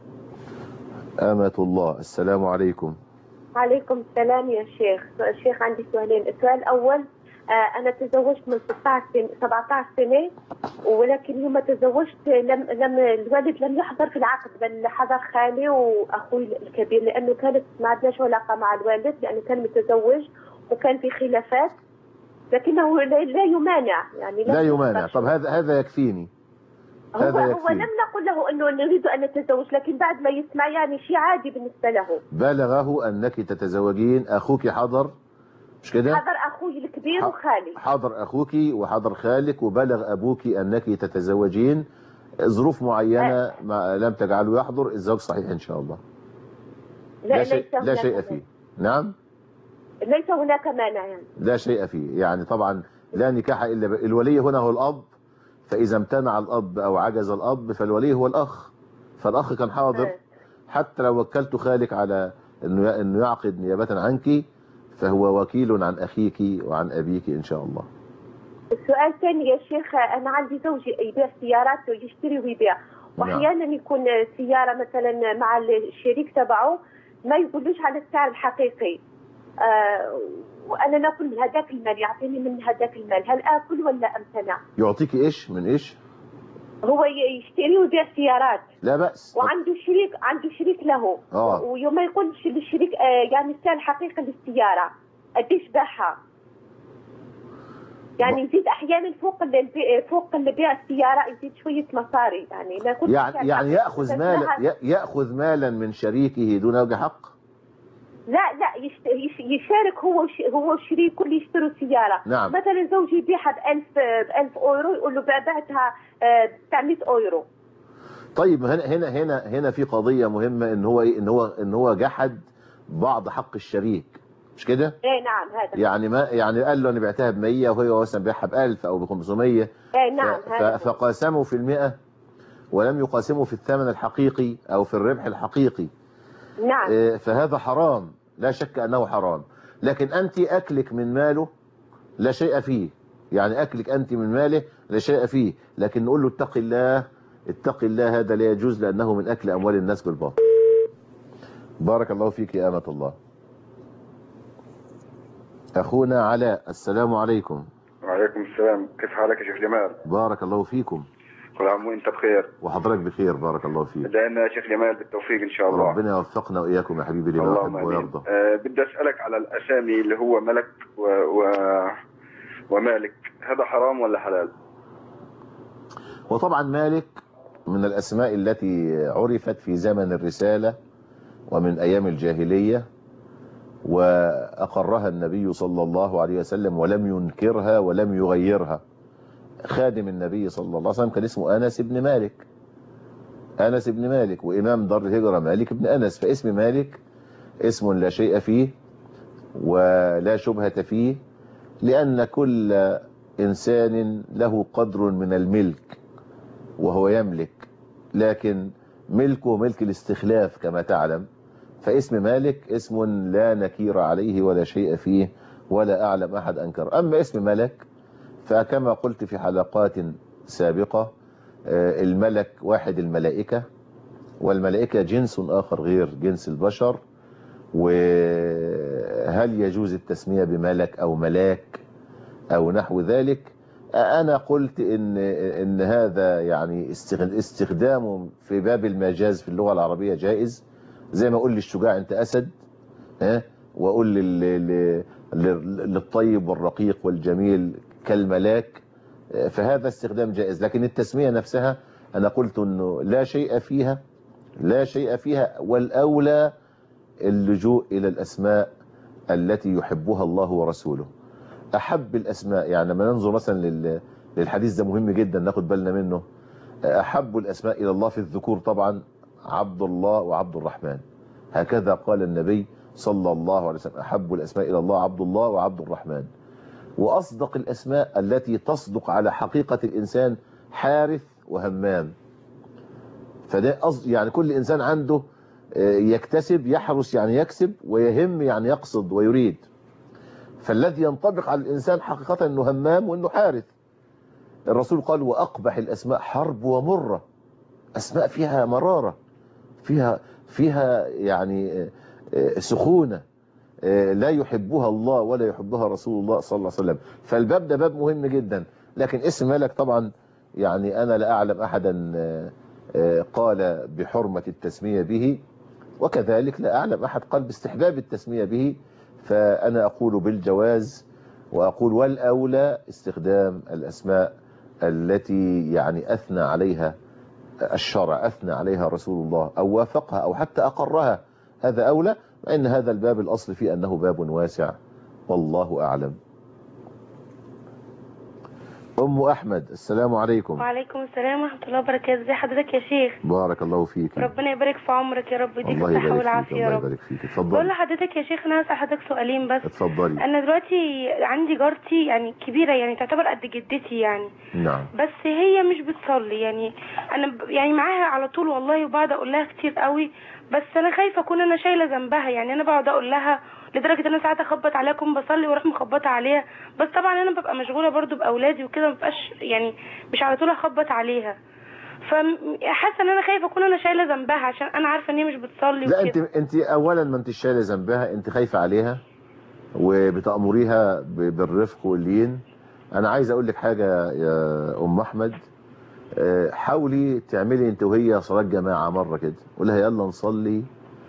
أمة الله، السلام عليكم.
وعليكم السلام يا شيخ. الشيخ عندي سؤالين. السؤال الأول، أنا تزوجت من 17 سنة، ولكن يوم تزوجت الوالد لم يحضر في العقد، بل حضر خالي وأخوي الكبير، لأنه كانت ما عندناش علاقة مع الوالد، لأنه كان متزوج وكان في خلافات، لكنه لا يمانع يعني
لا يمانع. طب هذا يكفيني.
هو لم نقل له أنه نريد أن نتزوج، لكن بعد ما يسمع يعني شيء عادي بالنسبة له.
بلغه أنك تتزوجين، أخوك حضر، مش كده؟
حضر أخوي الكبير وخالي.
حضر أخوك وحضر خالك، وبلغ أبوك أنك تتزوجين. ظروف معينة لم تجعله يحضر. الزواج صحيح إن شاء الله. لا شيء فيه. نعم،
ليس هناك مانع يعني.
لا شيء فيه يعني. طبعا لا نكاح إلا الولي هنا هو الأب، فإذا امتنع الأب أو عجز الأب فالولي هو الأخ، فالأخ كان حاضر. حتى لو وكلت خالك على أنه يعقد نيابة عنك، فهو وكيل عن أخيك وعن أبيك إن شاء الله.
السؤال الثاني يا شيخ، أنا عندي زوجي يبيع سيارات ويشتري ويبيع، وأحيانا يكون سيارة مثلا مع الشريك تبعه ما يقولوش على السعر الحقيقي، وأنا ناكل من هذاك المال، يعطيني من هذاك المال، هل آكل ولا أمتنع؟
يعطيك إيش من إيش؟
هو يشتري ويبيع سيارات.
لا بأس.
عنده شريك له. ويوم ما يقول للشريك يعني السعر الحقيقي للسيارة قديش باعها، يعني يزيد أحيانا فوق اللي بيع السيارة يزيد شوية مصاري، يعني ما يكون
يعني يأخذ مالا من شريكه دون وجه حق.
لا يشارك هو والشريك كل يشتروا سيارة.
نعم.
مثلا زوجي يبيعها ب1000 أورو، يقول له بعتها ب100 أورو.
طيب هنا في قضية مهمة، ان هو جحد بعض حق الشريك، مش كده؟
ايه نعم. هذا
يعني قال له انا بعتها ب100 وهو مثلا بيعها ب1000 او ب500.
ايه نعم.
فقاسموا في 100 ولم يقاسموا في الثمن الحقيقي او في الربح الحقيقي.
نعم.
فهذا حرام، لا شك أنه حرام. لكن أنت أكلك من ماله لا شيء فيه، يعني أكلك أنت من ماله لا شيء فيه، لكن نقول له اتق الله، هذا لا يجوز، لأنه من أكل أموال الناس بالباطل. بارك الله فيك يا أمة الله. أخونا علاء، السلام عليكم.
وعليكم السلام. كيف حالك يا شيخ جمال؟
بارك الله فيكم.
كل عام وانت بخير.
وحضرتك بخير بارك الله فيك.
دائما يا شيخ جمال بالتوفيق ان شاء الله.
ربنا يوفقنا واياكم يا حبيبي لما يحب ويرضى.
بدي اسالك على الاسامي اللي هو ملك ومالك، هذا حرام ولا حلال؟
وطبعا مالك من الاسماء التي عرفت في زمن الرسالة ومن ايام الجاهلية، واقرها النبي صلى الله عليه وسلم ولم ينكرها ولم يغيرها. خادم النبي صلى الله عليه وسلم كان اسمه أنس بن مالك، أنس بن مالك، وإمام دار الهجرة مالك بن أنس. فاسم مالك اسم لا شيء فيه ولا شبهة فيه، لأن كل إنسان له قدر من الملك وهو يملك، لكن ملكه ملك الاستخلاف كما تعلم. فاسم مالك اسم لا نكير عليه ولا شيء فيه ولا أعلم أحد أنكر. أما اسم ملك فكما قلت في حلقات سابقة، الملك واحد الملائكة، والملائكة جنس آخر غير جنس البشر. وهل يجوز التسمية بملك أو ملاك أو نحو ذلك؟ أنا قلت إن هذا يعني استخدامه في باب المجاز في اللغة العربية جائز، زي ما أقول للشجاع أنت أسد، وأقول للطيب والرقيق والجميل كالملاك، فهذا استخدام جائز. لكن التسمية نفسها أنا قلت أنه لا شيء فيها، لا شيء فيها، والأولى اللجوء إلى الأسماء التي يحبها الله ورسوله. أحب الأسماء، يعني لما ننظر مثلا للحديث ده مهم جدا ناخد بالنا منه، أحب الأسماء إلى الله في الذكور طبعا عبد الله وعبد الرحمن، هكذا قال النبي صلى الله عليه وسلم، أحب الأسماء إلى الله عبد الله وعبد الرحمن. وأصدق الأسماء التي تصدق على حقيقة الإنسان حارث وهمام. فده يعني كل إنسان عنده يكتسب، يحرس يعني يكسب، ويهم يعني يقصد ويريد. فالذي ينطبق على الإنسان حقيقة أنه همام وأنه حارث. الرسول قال وأقبح الأسماء حرب ومرة، أسماء فيها مرارة، فيها يعني سخونة لا يحبها الله ولا يحبها رسول الله صلى الله عليه وسلم. فالباب ده باب مهم جدا. لكن اسم ملك طبعا يعني أنا لا أعلم أحدا قال بحرمة التسمية به، وكذلك لا أعلم أحد قال باستحباب التسمية به. فأنا أقول بالجواز، وأقول والأولى استخدام الأسماء التي يعني أثنى عليها الشرع، أثنى عليها رسول الله أو وافقها أو حتى أقرها، هذا أولى. وإن هذا الباب الأصل فيه أنه باب واسع، والله أعلم. أم أحمد السلام عليكم.
وعليكم السلام ورحمة الله وبركاته. ازي حضرتك يا شيخ؟
بارك الله فيك.
ربنا يبارك في عمرك يا رب، ويديك الصحة والعافية يا رب.
الله يبارك فيك. اتفضلي.
بقول لحضرتك يا شيخ، انا هسأل حضرتك سؤالين بس.
اتفضلي.
انا دلوقتي عندي جارتي يعني كبيرة، يعني تعتبر قد جدتي يعني.
نعم.
بس هي مش بتصلي، يعني انا يعني معاها على طول والله، وبقعد اقول لها كتير قوي، بس انا خايفة اكون انا شايلة ذنبها. يعني انا بقعد اقول لها لدرجه ان انا ساعات اخبط عليها اكون بصلي واروح مخبطه عليها، بس طبعا انا ببقى مشغوله برضو باولادي وكده، ما ببقاش يعني مش على طول اخبط عليها. فحاسه ان انا خايفه اكون انا شايله ذنبها، عشان انا عارفه ان هي مش بتصلي
لا
وكده.
انت اولا ما انتش شايله ذنبها، انت خايفه عليها وبتامريها بالرفق واللين. انا عايز اقول لك حاجه يا ام احمد، حاولي تعملي انت وهي صلاه جماعه مره كده، قول لها يلا نصلي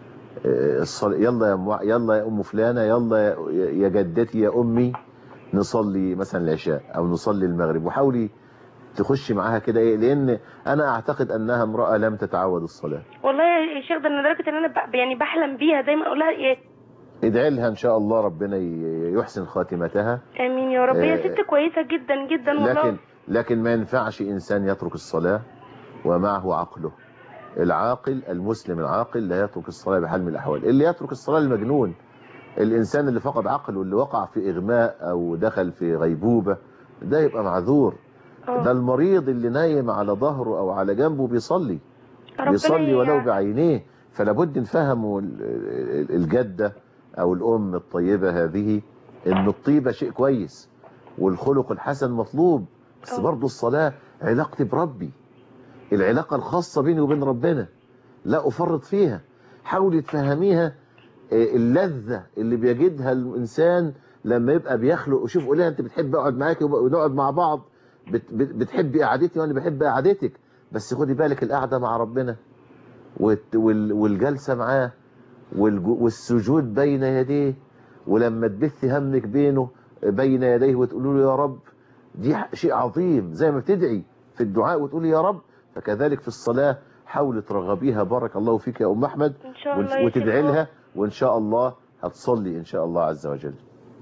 يلا يا ام فلانه، يلا يا جدتي يا امي نصلي مثلا العشاء او نصلي المغرب، وحاولي تخشي معاها كده ايه، لان انا اعتقد انها امراه لم تتعود الصلاه.
والله يا شيخ ده لدرجه ان انا يعني بحلم بيها دايما، اقول لها ايه،
ادعي لها ان شاء الله ربنا يحسن خاتمتها.
امين يا رب. هي ست كويسه جدا جدا والله.
لكن ما ينفعش انسان يترك الصلاه ومعه عقله. العاقل المسلم العاقل لا يترك الصلاة بحال من الأحوال. اللي يترك الصلاة المجنون، الإنسان اللي فقد عقله، اللي وقع في إغماء أو دخل في غيبوبة، ده يبقى معذور. ده المريض اللي نايم على ظهره أو على جنبه بيصلي ولو بعينيه. فلابد نفهم الجدة أو الأم الطيبة هذه إن الطيبة شيء كويس والخلق الحسن مطلوب، بس برضه الصلاة علاقتي بربي، العلاقة الخاصة بيني وبين ربنا لا أفرط فيها. حاولي تفهميها اللذة اللي بيجدها الإنسان لما يبقى بيخلق. وشوف قولها أنت بتحب أقعد معاكي ونقعد مع بعض، بتحبي قعدتي وأنا بحب قعدتك. بس خدي بالك القعدة مع ربنا والجلسة معاه والسجود بين يديه، ولما تبث همك بين يديه وتقولوا له يا رب، دي شيء عظيم. زي ما بتدعي في الدعاء وتقولي يا رب، فكذلك في الصلاة حاولي ترغبيها. بارك الله فيك يا أم أحمد، وتدعي لها، وإن شاء الله هتصلي إن شاء الله عز وجل.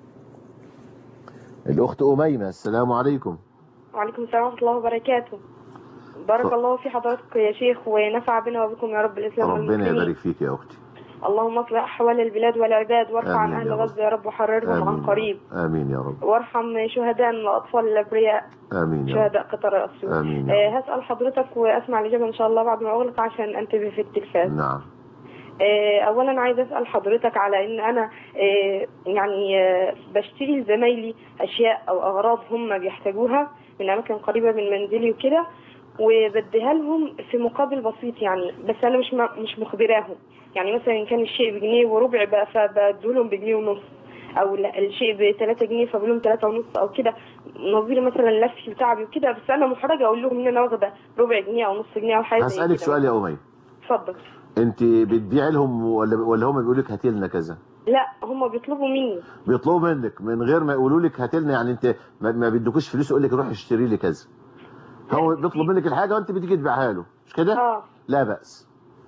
الأخت أميمة، السلام عليكم.
وعليكم السلام ورحمة الله وبركاته. بارك الله في حضرتك يا شيخ، ونفع بنا وبكم يا رب الإسلام والمسلمين.
ربنا يبارك فيك يا أختي.
اللهم اصلح أحوال البلاد والعباد، وارفع عن أهل غزة يا رب، وحررهم عن قريب.
آمين يا رب.
وارحم شهداء الأطفال الأبرياء.
آمين يا رب.
شهداء قطر السود.
آمين.
هسأل حضرتك وأسمع الإجابة إن شاء الله بعد ما أغلق عشان أنتبه في التلفاز.
نعم.
أولا عايز أسأل حضرتك على إن أنا يعني بشتري لزمايلي أشياء أو أغراض هم بيحتاجوها من أماكن قريبة من منزلي وكده، وبديها لهم في مقابل بسيط يعني، بس أنا مش مخبراهم. يعني مثلا إن كان الشيء بجنيه وربع بقى فبديلهم بجنيه ونص، أو الشيء ب3 جنيه فبقولهم 3 ونص أو كده، نظير مثلا لفي وتعبي وكده. بس أنا محرجة أقول لهم إن أنا واخدة ربع جنيه أو نص جنيه أو حاجة.
هسألك سؤال يا أمي.
اتفضل.
أنت بتبيعي لهم ولا هم بيقولوا لك هاتي لنا كذا؟
لا، هم بيطلبوا مني.
بيطلبوا منك من غير ما يقولوا لك هاتي لنا، يعني أنت ما بيدوكوش فلوس يقول لك روح اشتري لي كذا. هو بيطلب منك الحاجة وأنت بتيجي تبيعها له، مش كده؟ لا بأس.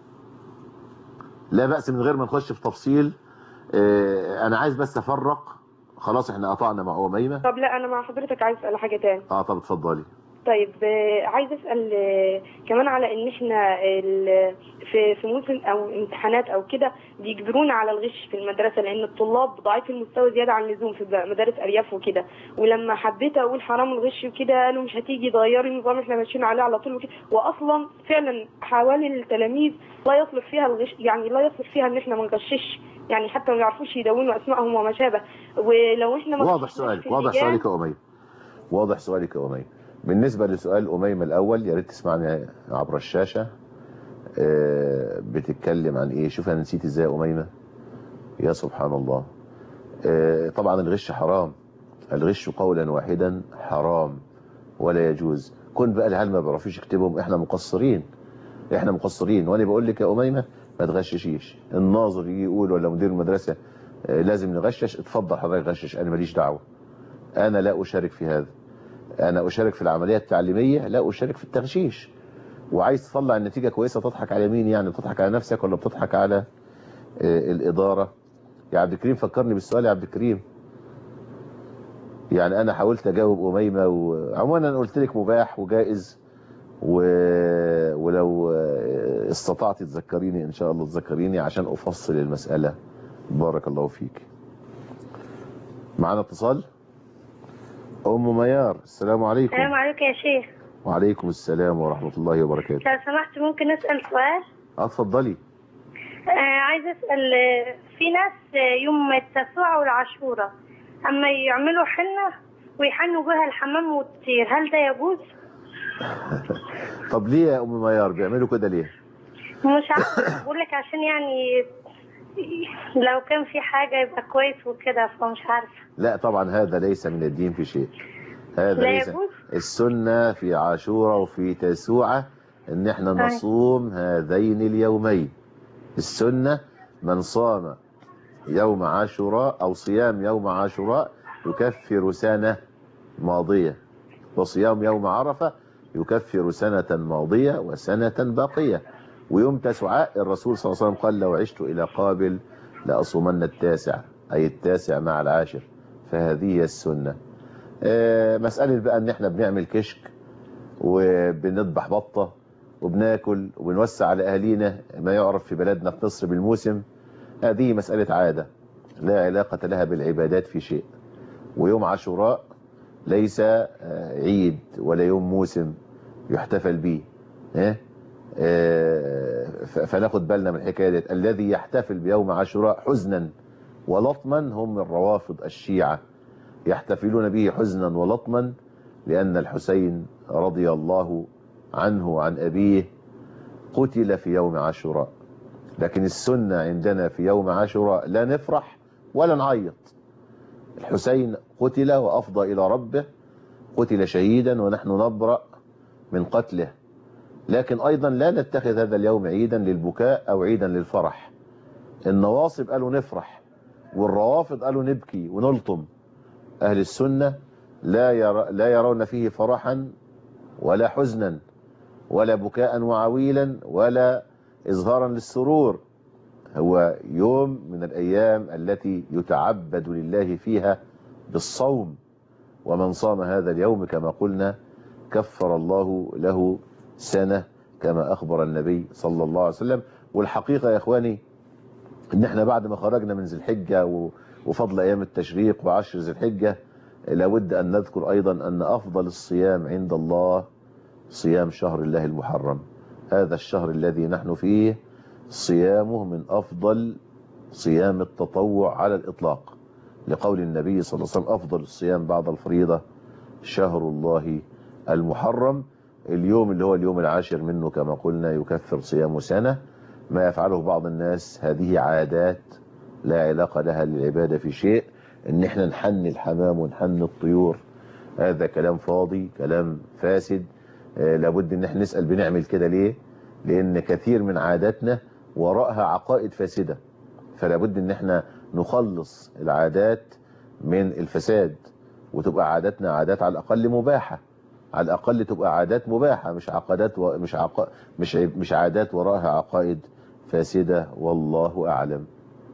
لا بأس، من غير ما نخش في تفصيل. أنا عايز بس أفرق. خلاص احنا قطعنا مع أميمة.
طب لا، أنا مع حضرتك عايز أسأل حاجة تاني.
طب اتفضلي.
طيب عايز أسأل كمان على إن إحنا في موسم أو امتحانات أو كده بيجبرونا على الغش في المدرسة، لأن الطلاب ضعيف المستوى زيادة عن اللزوم في مدارس أرياف وكده. ولما حبيت أقول حرام الغش وكده قالوا مش هتيجي تغيري النظام إحنا ماشيين عليه على طول وكده. وأصلا فعلا حوالي التلاميذ لا يصلح فيها الغش، يعني لا يصلح فيها إن إحنا ما نغشش، يعني حتى ما يعرفوش يدونوا أسمائهم وما شابه. ولو إحنا ما
واضح سؤالك يا أمي. واضح سؤالك يا أمي. بالنسبة لسؤال أميمة الأول، يا ريت تسمعني عبر الشاشة. بتتكلم عن إيه؟ شوف أنا نسيت إزاي يا أميمة، يا سبحان الله. طبعا الغش حرام، الغش قولا واحدا حرام ولا يجوز. كن بقى العيال ما بيعرفوش يكتبهم، إحنا مقصرين. وأنا بقول لك يا أميمة ما تغششيش. الناظر يجي يقول ولا مدير المدرسة لازم نغشش، اتفضل حضرتك غشش، أنا ماليش دعوة. أنا لا أشارك في هذا. أنا أشارك في العملية التعليمية، لا أشارك في التغشيش. وعايز تطلع النتيجة كويسة، تضحك على مين يعني؟ بتضحك على نفسك ولا بتضحك على الإدارة؟ يا عبد الكريم فكرني بالسؤال يا عبد الكريم. يعني أنا حاولت أجاوب أميمة، وعموما أنا قلت لك مباح وجائز، ولو استطعت تذكريني إن شاء الله تذكريني عشان أفصل المسألة. بارك الله فيك. معنا اتصال. أم ميار، السلام عليكم.
السلام عليكم يا شيخ.
وعليكم السلام ورحمة الله وبركاته.
لو سمحت ممكن أسأل سؤال؟
اتفضلي.
عايز أسأل، في ناس يوم التسوع والعاشوراء أما يعملوا حنة ويحنوا بها الحمام والطير، هل ده يجوز؟
طب ليه يا أم ميار بيعملوا كده ليه؟
مش عارفة، بقول لك عشان يعني لو كان في حاجة يبقى كويس وكده، فمش عارفة.
لا طبعا هذا ليس من الدين في شيء. هذا
لا
ليس
يجوز.
السنة في عاشوراء وفي تسوعة ان احنا نصوم هذين اليومين. السنة من صام يوم عاشوراء او صيام يوم عاشوراء يكفر سنة ماضية، وصيام يوم عرفة يكفر سنة ماضية وسنة باقية. ويوم تسوعاء الرسول صلى الله عليه وسلم قال لو عشت إلى قابل لأصومن التاسع، أي التاسع مع العاشر. فهذه السنة. مسألة بقى ان احنا بنعمل كشك وبنذبح بطة وبناكل وبنوسع على أهالينا ما يعرف في بلدنا في مصر بالموسم، هذه مسألة عادة لا علاقة لها بالعبادات في شيء. ويوم عاشوراء ليس عيد ولا يوم موسم يحتفل به. فناخد بالنا من الحكاية دي. الذي يحتفل بيوم عاشوراء حزنا ولطما هم الروافض الشيعة، يحتفلون به حزنا ولطما لأن الحسين رضي الله عنه وعن أبيه قتل في يوم عاشوراء. لكن السنة عندنا في يوم عاشوراء لا نفرح ولا نعيط. الحسين قتل وأفضى إلى ربه، قتل شهيدا ونحن نبرأ من قتله. لكن أيضا لا نتخذ هذا اليوم عيدا للبكاء أو عيدا للفرح. النواصب قالوا نفرح، والروافض قالوا نبكي ونلطم. أهل السنة لا يرون فيه فرحا ولا حزنا ولا بكاء وعويلا ولا إظهارا للسرور. هو يوم من الأيام التي يتعبد لله فيها بالصوم، ومن صام هذا اليوم كما قلنا كفر الله له سنة كما أخبر النبي صلى الله عليه وسلم. والحقيقة يا إخواني إن احنا بعد ما خرجنا من ذي الحجة وفضل أيام التشريق وعشر ذي الحجة لابد أن نذكر أيضا أن أفضل الصيام عند الله صيام شهر الله المحرم. هذا الشهر الذي نحن فيه صيامه من أفضل صيام التطوع على الإطلاق، لقول النبي صلى الله عليه وسلم أفضل الصيام بعد الفريضة شهر الله المحرم. اليوم اللي هو اليوم العاشر منه كما قلنا يكفر صيام سنة. ما يفعله بعض الناس هذه عادات لا علاقة لها للعبادة في شيء، ان احنا نحن الحمام ونحن الطيور، هذا كلام فاضي، كلام فاسد. لابد ان احنا نسأل بنعمل كده ليه؟ لان كثير من عاداتنا وراءها عقائد فاسدة، فلابد ان احنا نخلص العادات من الفساد، وتبقى عاداتنا عادات على الاقل مباحة، على الاقل تبقى عادات مباحة، مش عقدات مش عادات وراءها عقائد فاسدة، والله اعلم.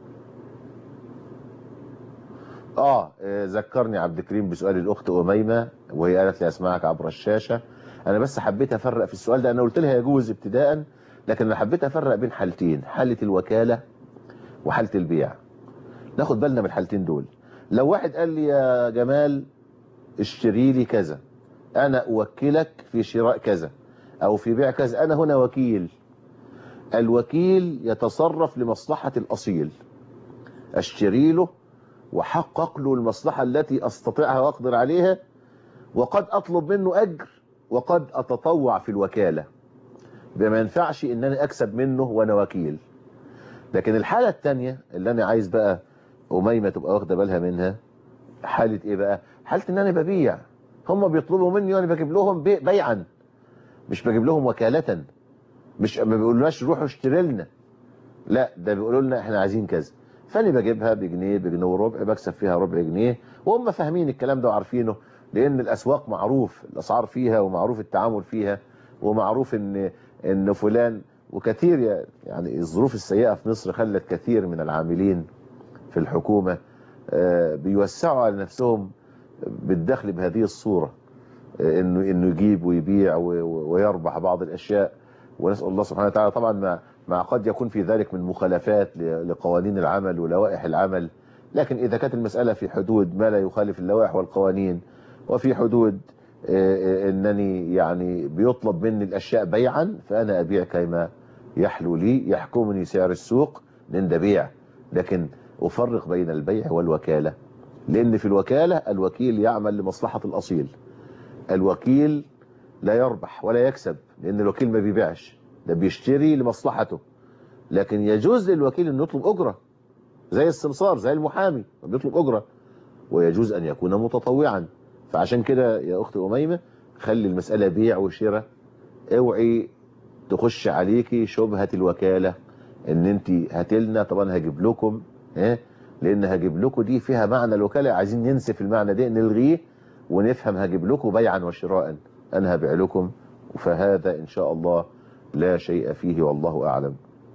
ذكرني عبد الكريم بسؤال الاخت اميمة، وهي قالت لي اسمعك عبر الشاشة. انا بس حبيت افرق في السؤال ده، انا قلت لها يجوز ابتداء، لكن انا حبيت افرق بين حالتين، حالة الوكالة وحالة البيع. ناخد بالنا من الحالتين دول. لو واحد قال لي يا جمال اشتري لي كذا، انا اوكلك في شراء كذا او في بيع كذا، انا هنا وكيل. الوكيل يتصرف لمصلحة الاصيل، اشتري له وحقق له المصلحة التي استطيعها واقدر عليها، وقد اطلب منه اجر وقد اتطوع في الوكالة، بما ينفعش ان انا اكسب منه وانا وكيل. لكن الحالة التانية اللي انا عايز بقى أميمة تبقى واخدة بالها منها، حالة ايه بقى؟ حالة ان انا ببيع، هم بيطلبوا مني وانا بجيب لهم بيعا، مش بجيب لهم وكالة. مش ما بيقولوناش روحوا اشتري لنا، لا ده بيقولوا لنا احنا عايزين كذا، فانا بجيبها بجنيه بجنيه وربع، بكسب فيها ربع جنيه، وهم فاهمين الكلام ده وعارفينه، لان الاسواق معروف الاسعار فيها ومعروف التعامل فيها، ومعروف ان فلان، وكثير يعني الظروف السيئة في مصر خلت كثير من العاملين في الحكومة بيوسعوا على نفسهم بالدخل بهذه الصورة، انه يجيب ويبيع ويربح بعض الاشياء، ونسأل الله سبحانه وتعالى طبعا ما قد يكون في ذلك من مخالفات لقوانين العمل ولوائح العمل. لكن اذا كانت المسألة في حدود ما لا يخالف اللوائح والقوانين، وفي حدود انني يعني بيطلب مني الاشياء بيعا، فانا ابيع كما يحلو لي، يحكمني سعر السوق، لان ده بيع. لكن افرق بين البيع والوكالة، لان في الوكالة الوكيل يعمل لمصلحة الاصيل، الوكيل لا يربح ولا يكسب، لان الوكيل ما بيبيعش، ده بيشتري لمصلحته. لكن يجوز للوكيل انه يطلب اجرة زي السمسار، زي المحامي بيطلب اجرة، ويجوز ان يكون متطوعا. فعشان كده يا اخت اميمة خلي المسألة بيع وشراء، اوعي تخش عليكي شبهة الوكالة ان انت هاتلنا طبعا هجيب لكم، لان هجيب لكم دي فيها معنى الوكالة، عايزين ننسف المعنى ده نلغيه ونفهم هجيب لكم بيعا وشراء، انا هبيع لكم، فهذا ان شاء الله لا شيء فيه، والله اعلم.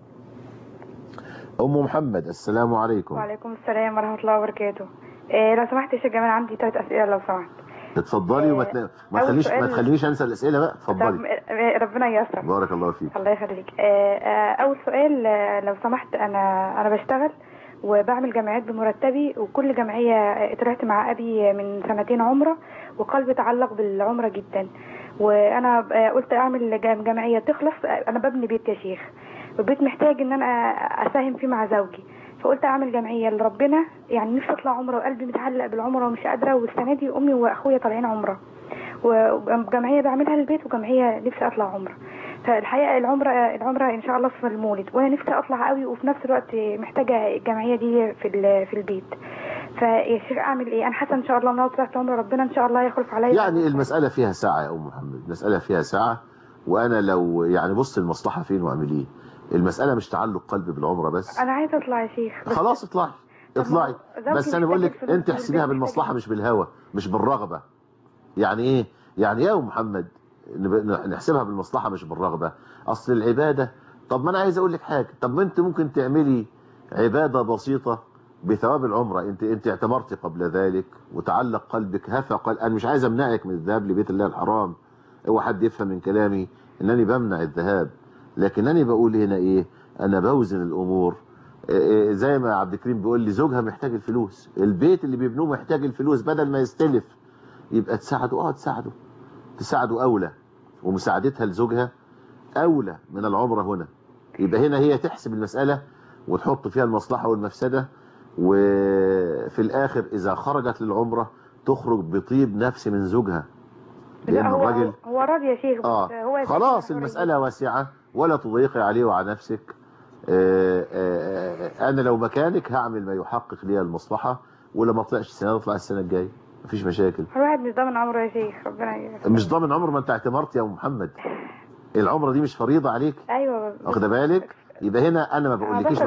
ام محمد السلام عليكم.
وعليكم السلام ورحمة الله وبركاته. لو سمحت يا شيخ جمال عندي 3 أسئلة لو سمحت.
اتفضلي ما تخلينيش انسى الاسئله بقى، اتفضلي.
ربنا ييسر.
بارك الله فيك.
الله يخليك. اول سؤال لو سمحت، انا بشتغل وبعمل جمعيات بمرتبي، وكل جمعيه طلعت مع ابي من 2 سنين عمره، وقلبي تعلق بالعمره جدا، وانا قلت اعمل جمعيه تخلص، انا ببني بيت يا شيخ، والبيت محتاج ان انا اساهم فيه مع زوجي، فقلت اعمل جمعيه لربنا، يعني نفسي اطلع عمره وقلبي متعلق بالعمره ومش قادره، والسنه دي امي واخويا طالعين عمره، وجمعيه بعملها للبيت وجمعيه نفسي اطلع عمره. فالحقيقه العمره ان شاء الله في المولد، وانا نفسي اطلع قوي، وفي نفس الوقت محتاجه الجمعيه دي في البيت. فيا شيخ اعمل ايه؟ انا حاسه ان شاء الله ان لو طلعت عمره ربنا ان شاء الله يخلف عليا.
يعني المساله فيها ساعه يا ام محمد، المساله فيها ساعه، وانا لو يعني بص المصلحه فين واعمل ايه. المساله مش تعلق قلبي بالعمره بس.
انا عايزه اطلع يا شيخ.
خلاص اطلعي بس انا بقول لك انت احسبيها بالمصلحه مش بالهوى مش بالرغبه. يعني ايه؟ يعني يا محمد نحسبها بالمصلحه مش بالرغبه. اصل العباده، طب ما انا عايز اقول لك حاجه، طب ما انت ممكن تعملي عباده بسيطه بثواب العمره. انت اعتمرتي قبل ذلك وتعلق قلبك هفى قلب. انا مش عايز امنعك من الذهاب لبيت الله الحرام، هو حد يفهم من كلامي انني بمنع الذهاب، لكنني بقول هنا ايه، انا بوزن الامور. زي ما عبد الكريم بيقول لي زوجها محتاج الفلوس، البيت اللي بيبنوه محتاج الفلوس، بدل ما يستلف يبقى تساعده. تساعده اولى، ومساعدتها لزوجها اولى من العمره هنا. يبقى هنا هي تحسب المساله وتحط فيها المصلحه والمفسده، وفي الاخر اذا خرجت للعمره تخرج بطيب نفس من زوجها. لان الراجل
هو راضي يا شيخ. هو
خلاص المساله واسعه ولا تضيقي عليه وعلى نفسك. انا لو مكانك هعمل ما يحقق لي المصلحه، ولا ما طلعش السنه اطلع السنه الجايه مفيش مشاكل.
الواحد مش ضامن عمره يا شيخ، ربنا يعافيك.
مش ضامن عمر، ما انت اعتمرت يا محمد. العمره دي مش فريضه عليك.
ايوه
واخده بالك. يبقى هنا انا ما بقولكيش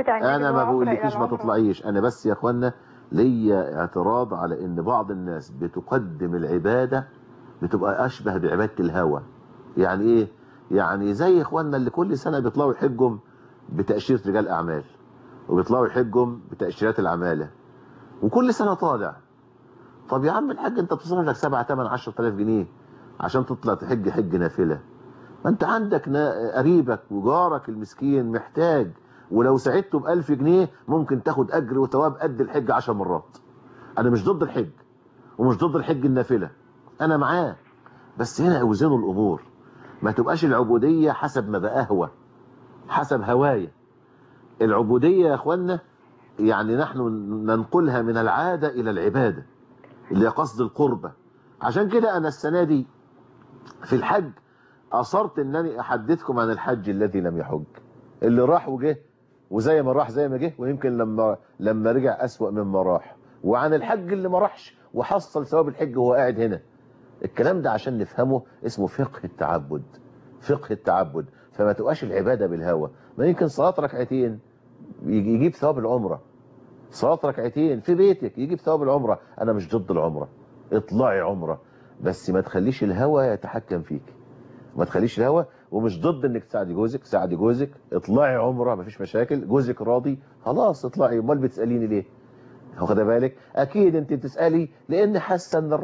ما تطلعيش. انا بس يا اخوانا ليا اعتراض على ان بعض الناس بتقدم العباده بتبقى اشبه بعباده الهوى. يعني ايه؟ يعني زي اخواننا اللي كل سنه بيطلعوا يحجوا بتاشيره رجال اعمال، وبيطلعوا يحجوا بتاشيرات العماله، وكل سنه طالع. طب يا عم الحاج انت بتصرف لك 7 8 10000 جنيه عشان تطلع تحج حج نافله. ما انت عندك قريبك وجارك المسكين محتاج، ولو ساعدته ب1000 جنيه ممكن تاخد اجر وثواب قد الحج 10 مرات. انا مش ضد الحج ومش ضد الحج النافله، انا معاه، بس هنا اوزنوا الامور. ما تبقاش العبوديه حسب ما بأهوى، حسب هوايه. العبوديه يا اخوانا يعني نحن ننقلها من العاده الى العباده اللي قصد القربه. عشان كده انا السنه دي في الحج اصرت انني احدثكم عن الحج الذي لم يحج، اللي راح وجه وزي ما راح زي ما جه، ويمكن لما رجع اسوأ مما راح، وعن الحج اللي ما راحش وحصل ثواب الحج وهو قاعد هنا. الكلام ده عشان نفهمه اسمه فقه التعبد. فقه التعبد. فما تبقاش العباده بالهوى. ما يمكن صلاه ركعتين يجيب ثواب العمره، صلاه ركعتين في بيتك يجيب ثواب العمره. انا مش ضد العمره، اطلعي عمره، بس ما تخليش الهوى يتحكم فيك، ما تخليش الهوى. ومش ضد انك تساعدي جوزك، اطلعي عمره مفيش مشاكل، جوزك راضي خلاص اطلعي. امال بتساليني ليه؟ واخده بالك؟ اكيد انت بتسالي لان حاسه ان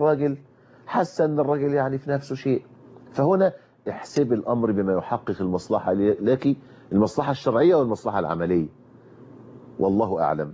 الراجل يعني في نفسه شيء. فهنا احسب الامر بما يحقق المصلحه لك، المصلحه الشرعيه والمصلحه العمليه. والله اعلم.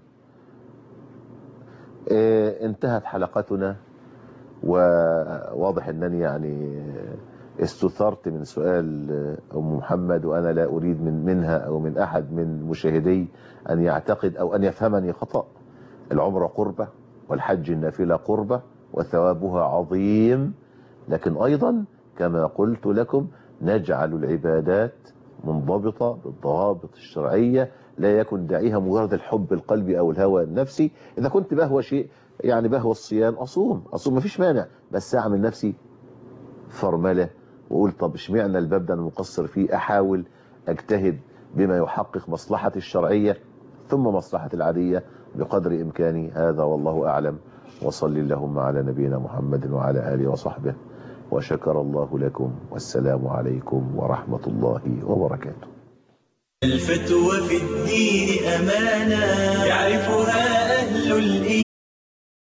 انتهت حلقتنا، وواضح انني يعني استثرت من سؤال ام محمد، وانا لا اريد منها او من احد من مشاهدي ان يعتقد او ان يفهمني خطأ. العمره قربة والحج النافله قربة وثوابها عظيم، لكن ايضا كما قلت لكم نجعل العبادات منضبطة بالضوابط الشرعية، لا يكن داعيها مجرد الحب القلبي او الهوى النفسي. اذا كنت بهوى شيء يعني بهوى الصيام اصوم مفيش مانع، بس اعمل نفسي فرمله واقول طب اشمعنى الباب ده انا مقصر فيه، احاول اجتهد بما يحقق مصلحتي الشرعيه ثم مصلحتي العاديه بقدر امكاني. هذا والله اعلم، وصلي اللهم على نبينا محمد وعلى اله وصحبه، وشكر الله لكم، والسلام عليكم ورحمه الله وبركاته.
الفتوى في الدين أمانة يعرفها أهل الإيمان.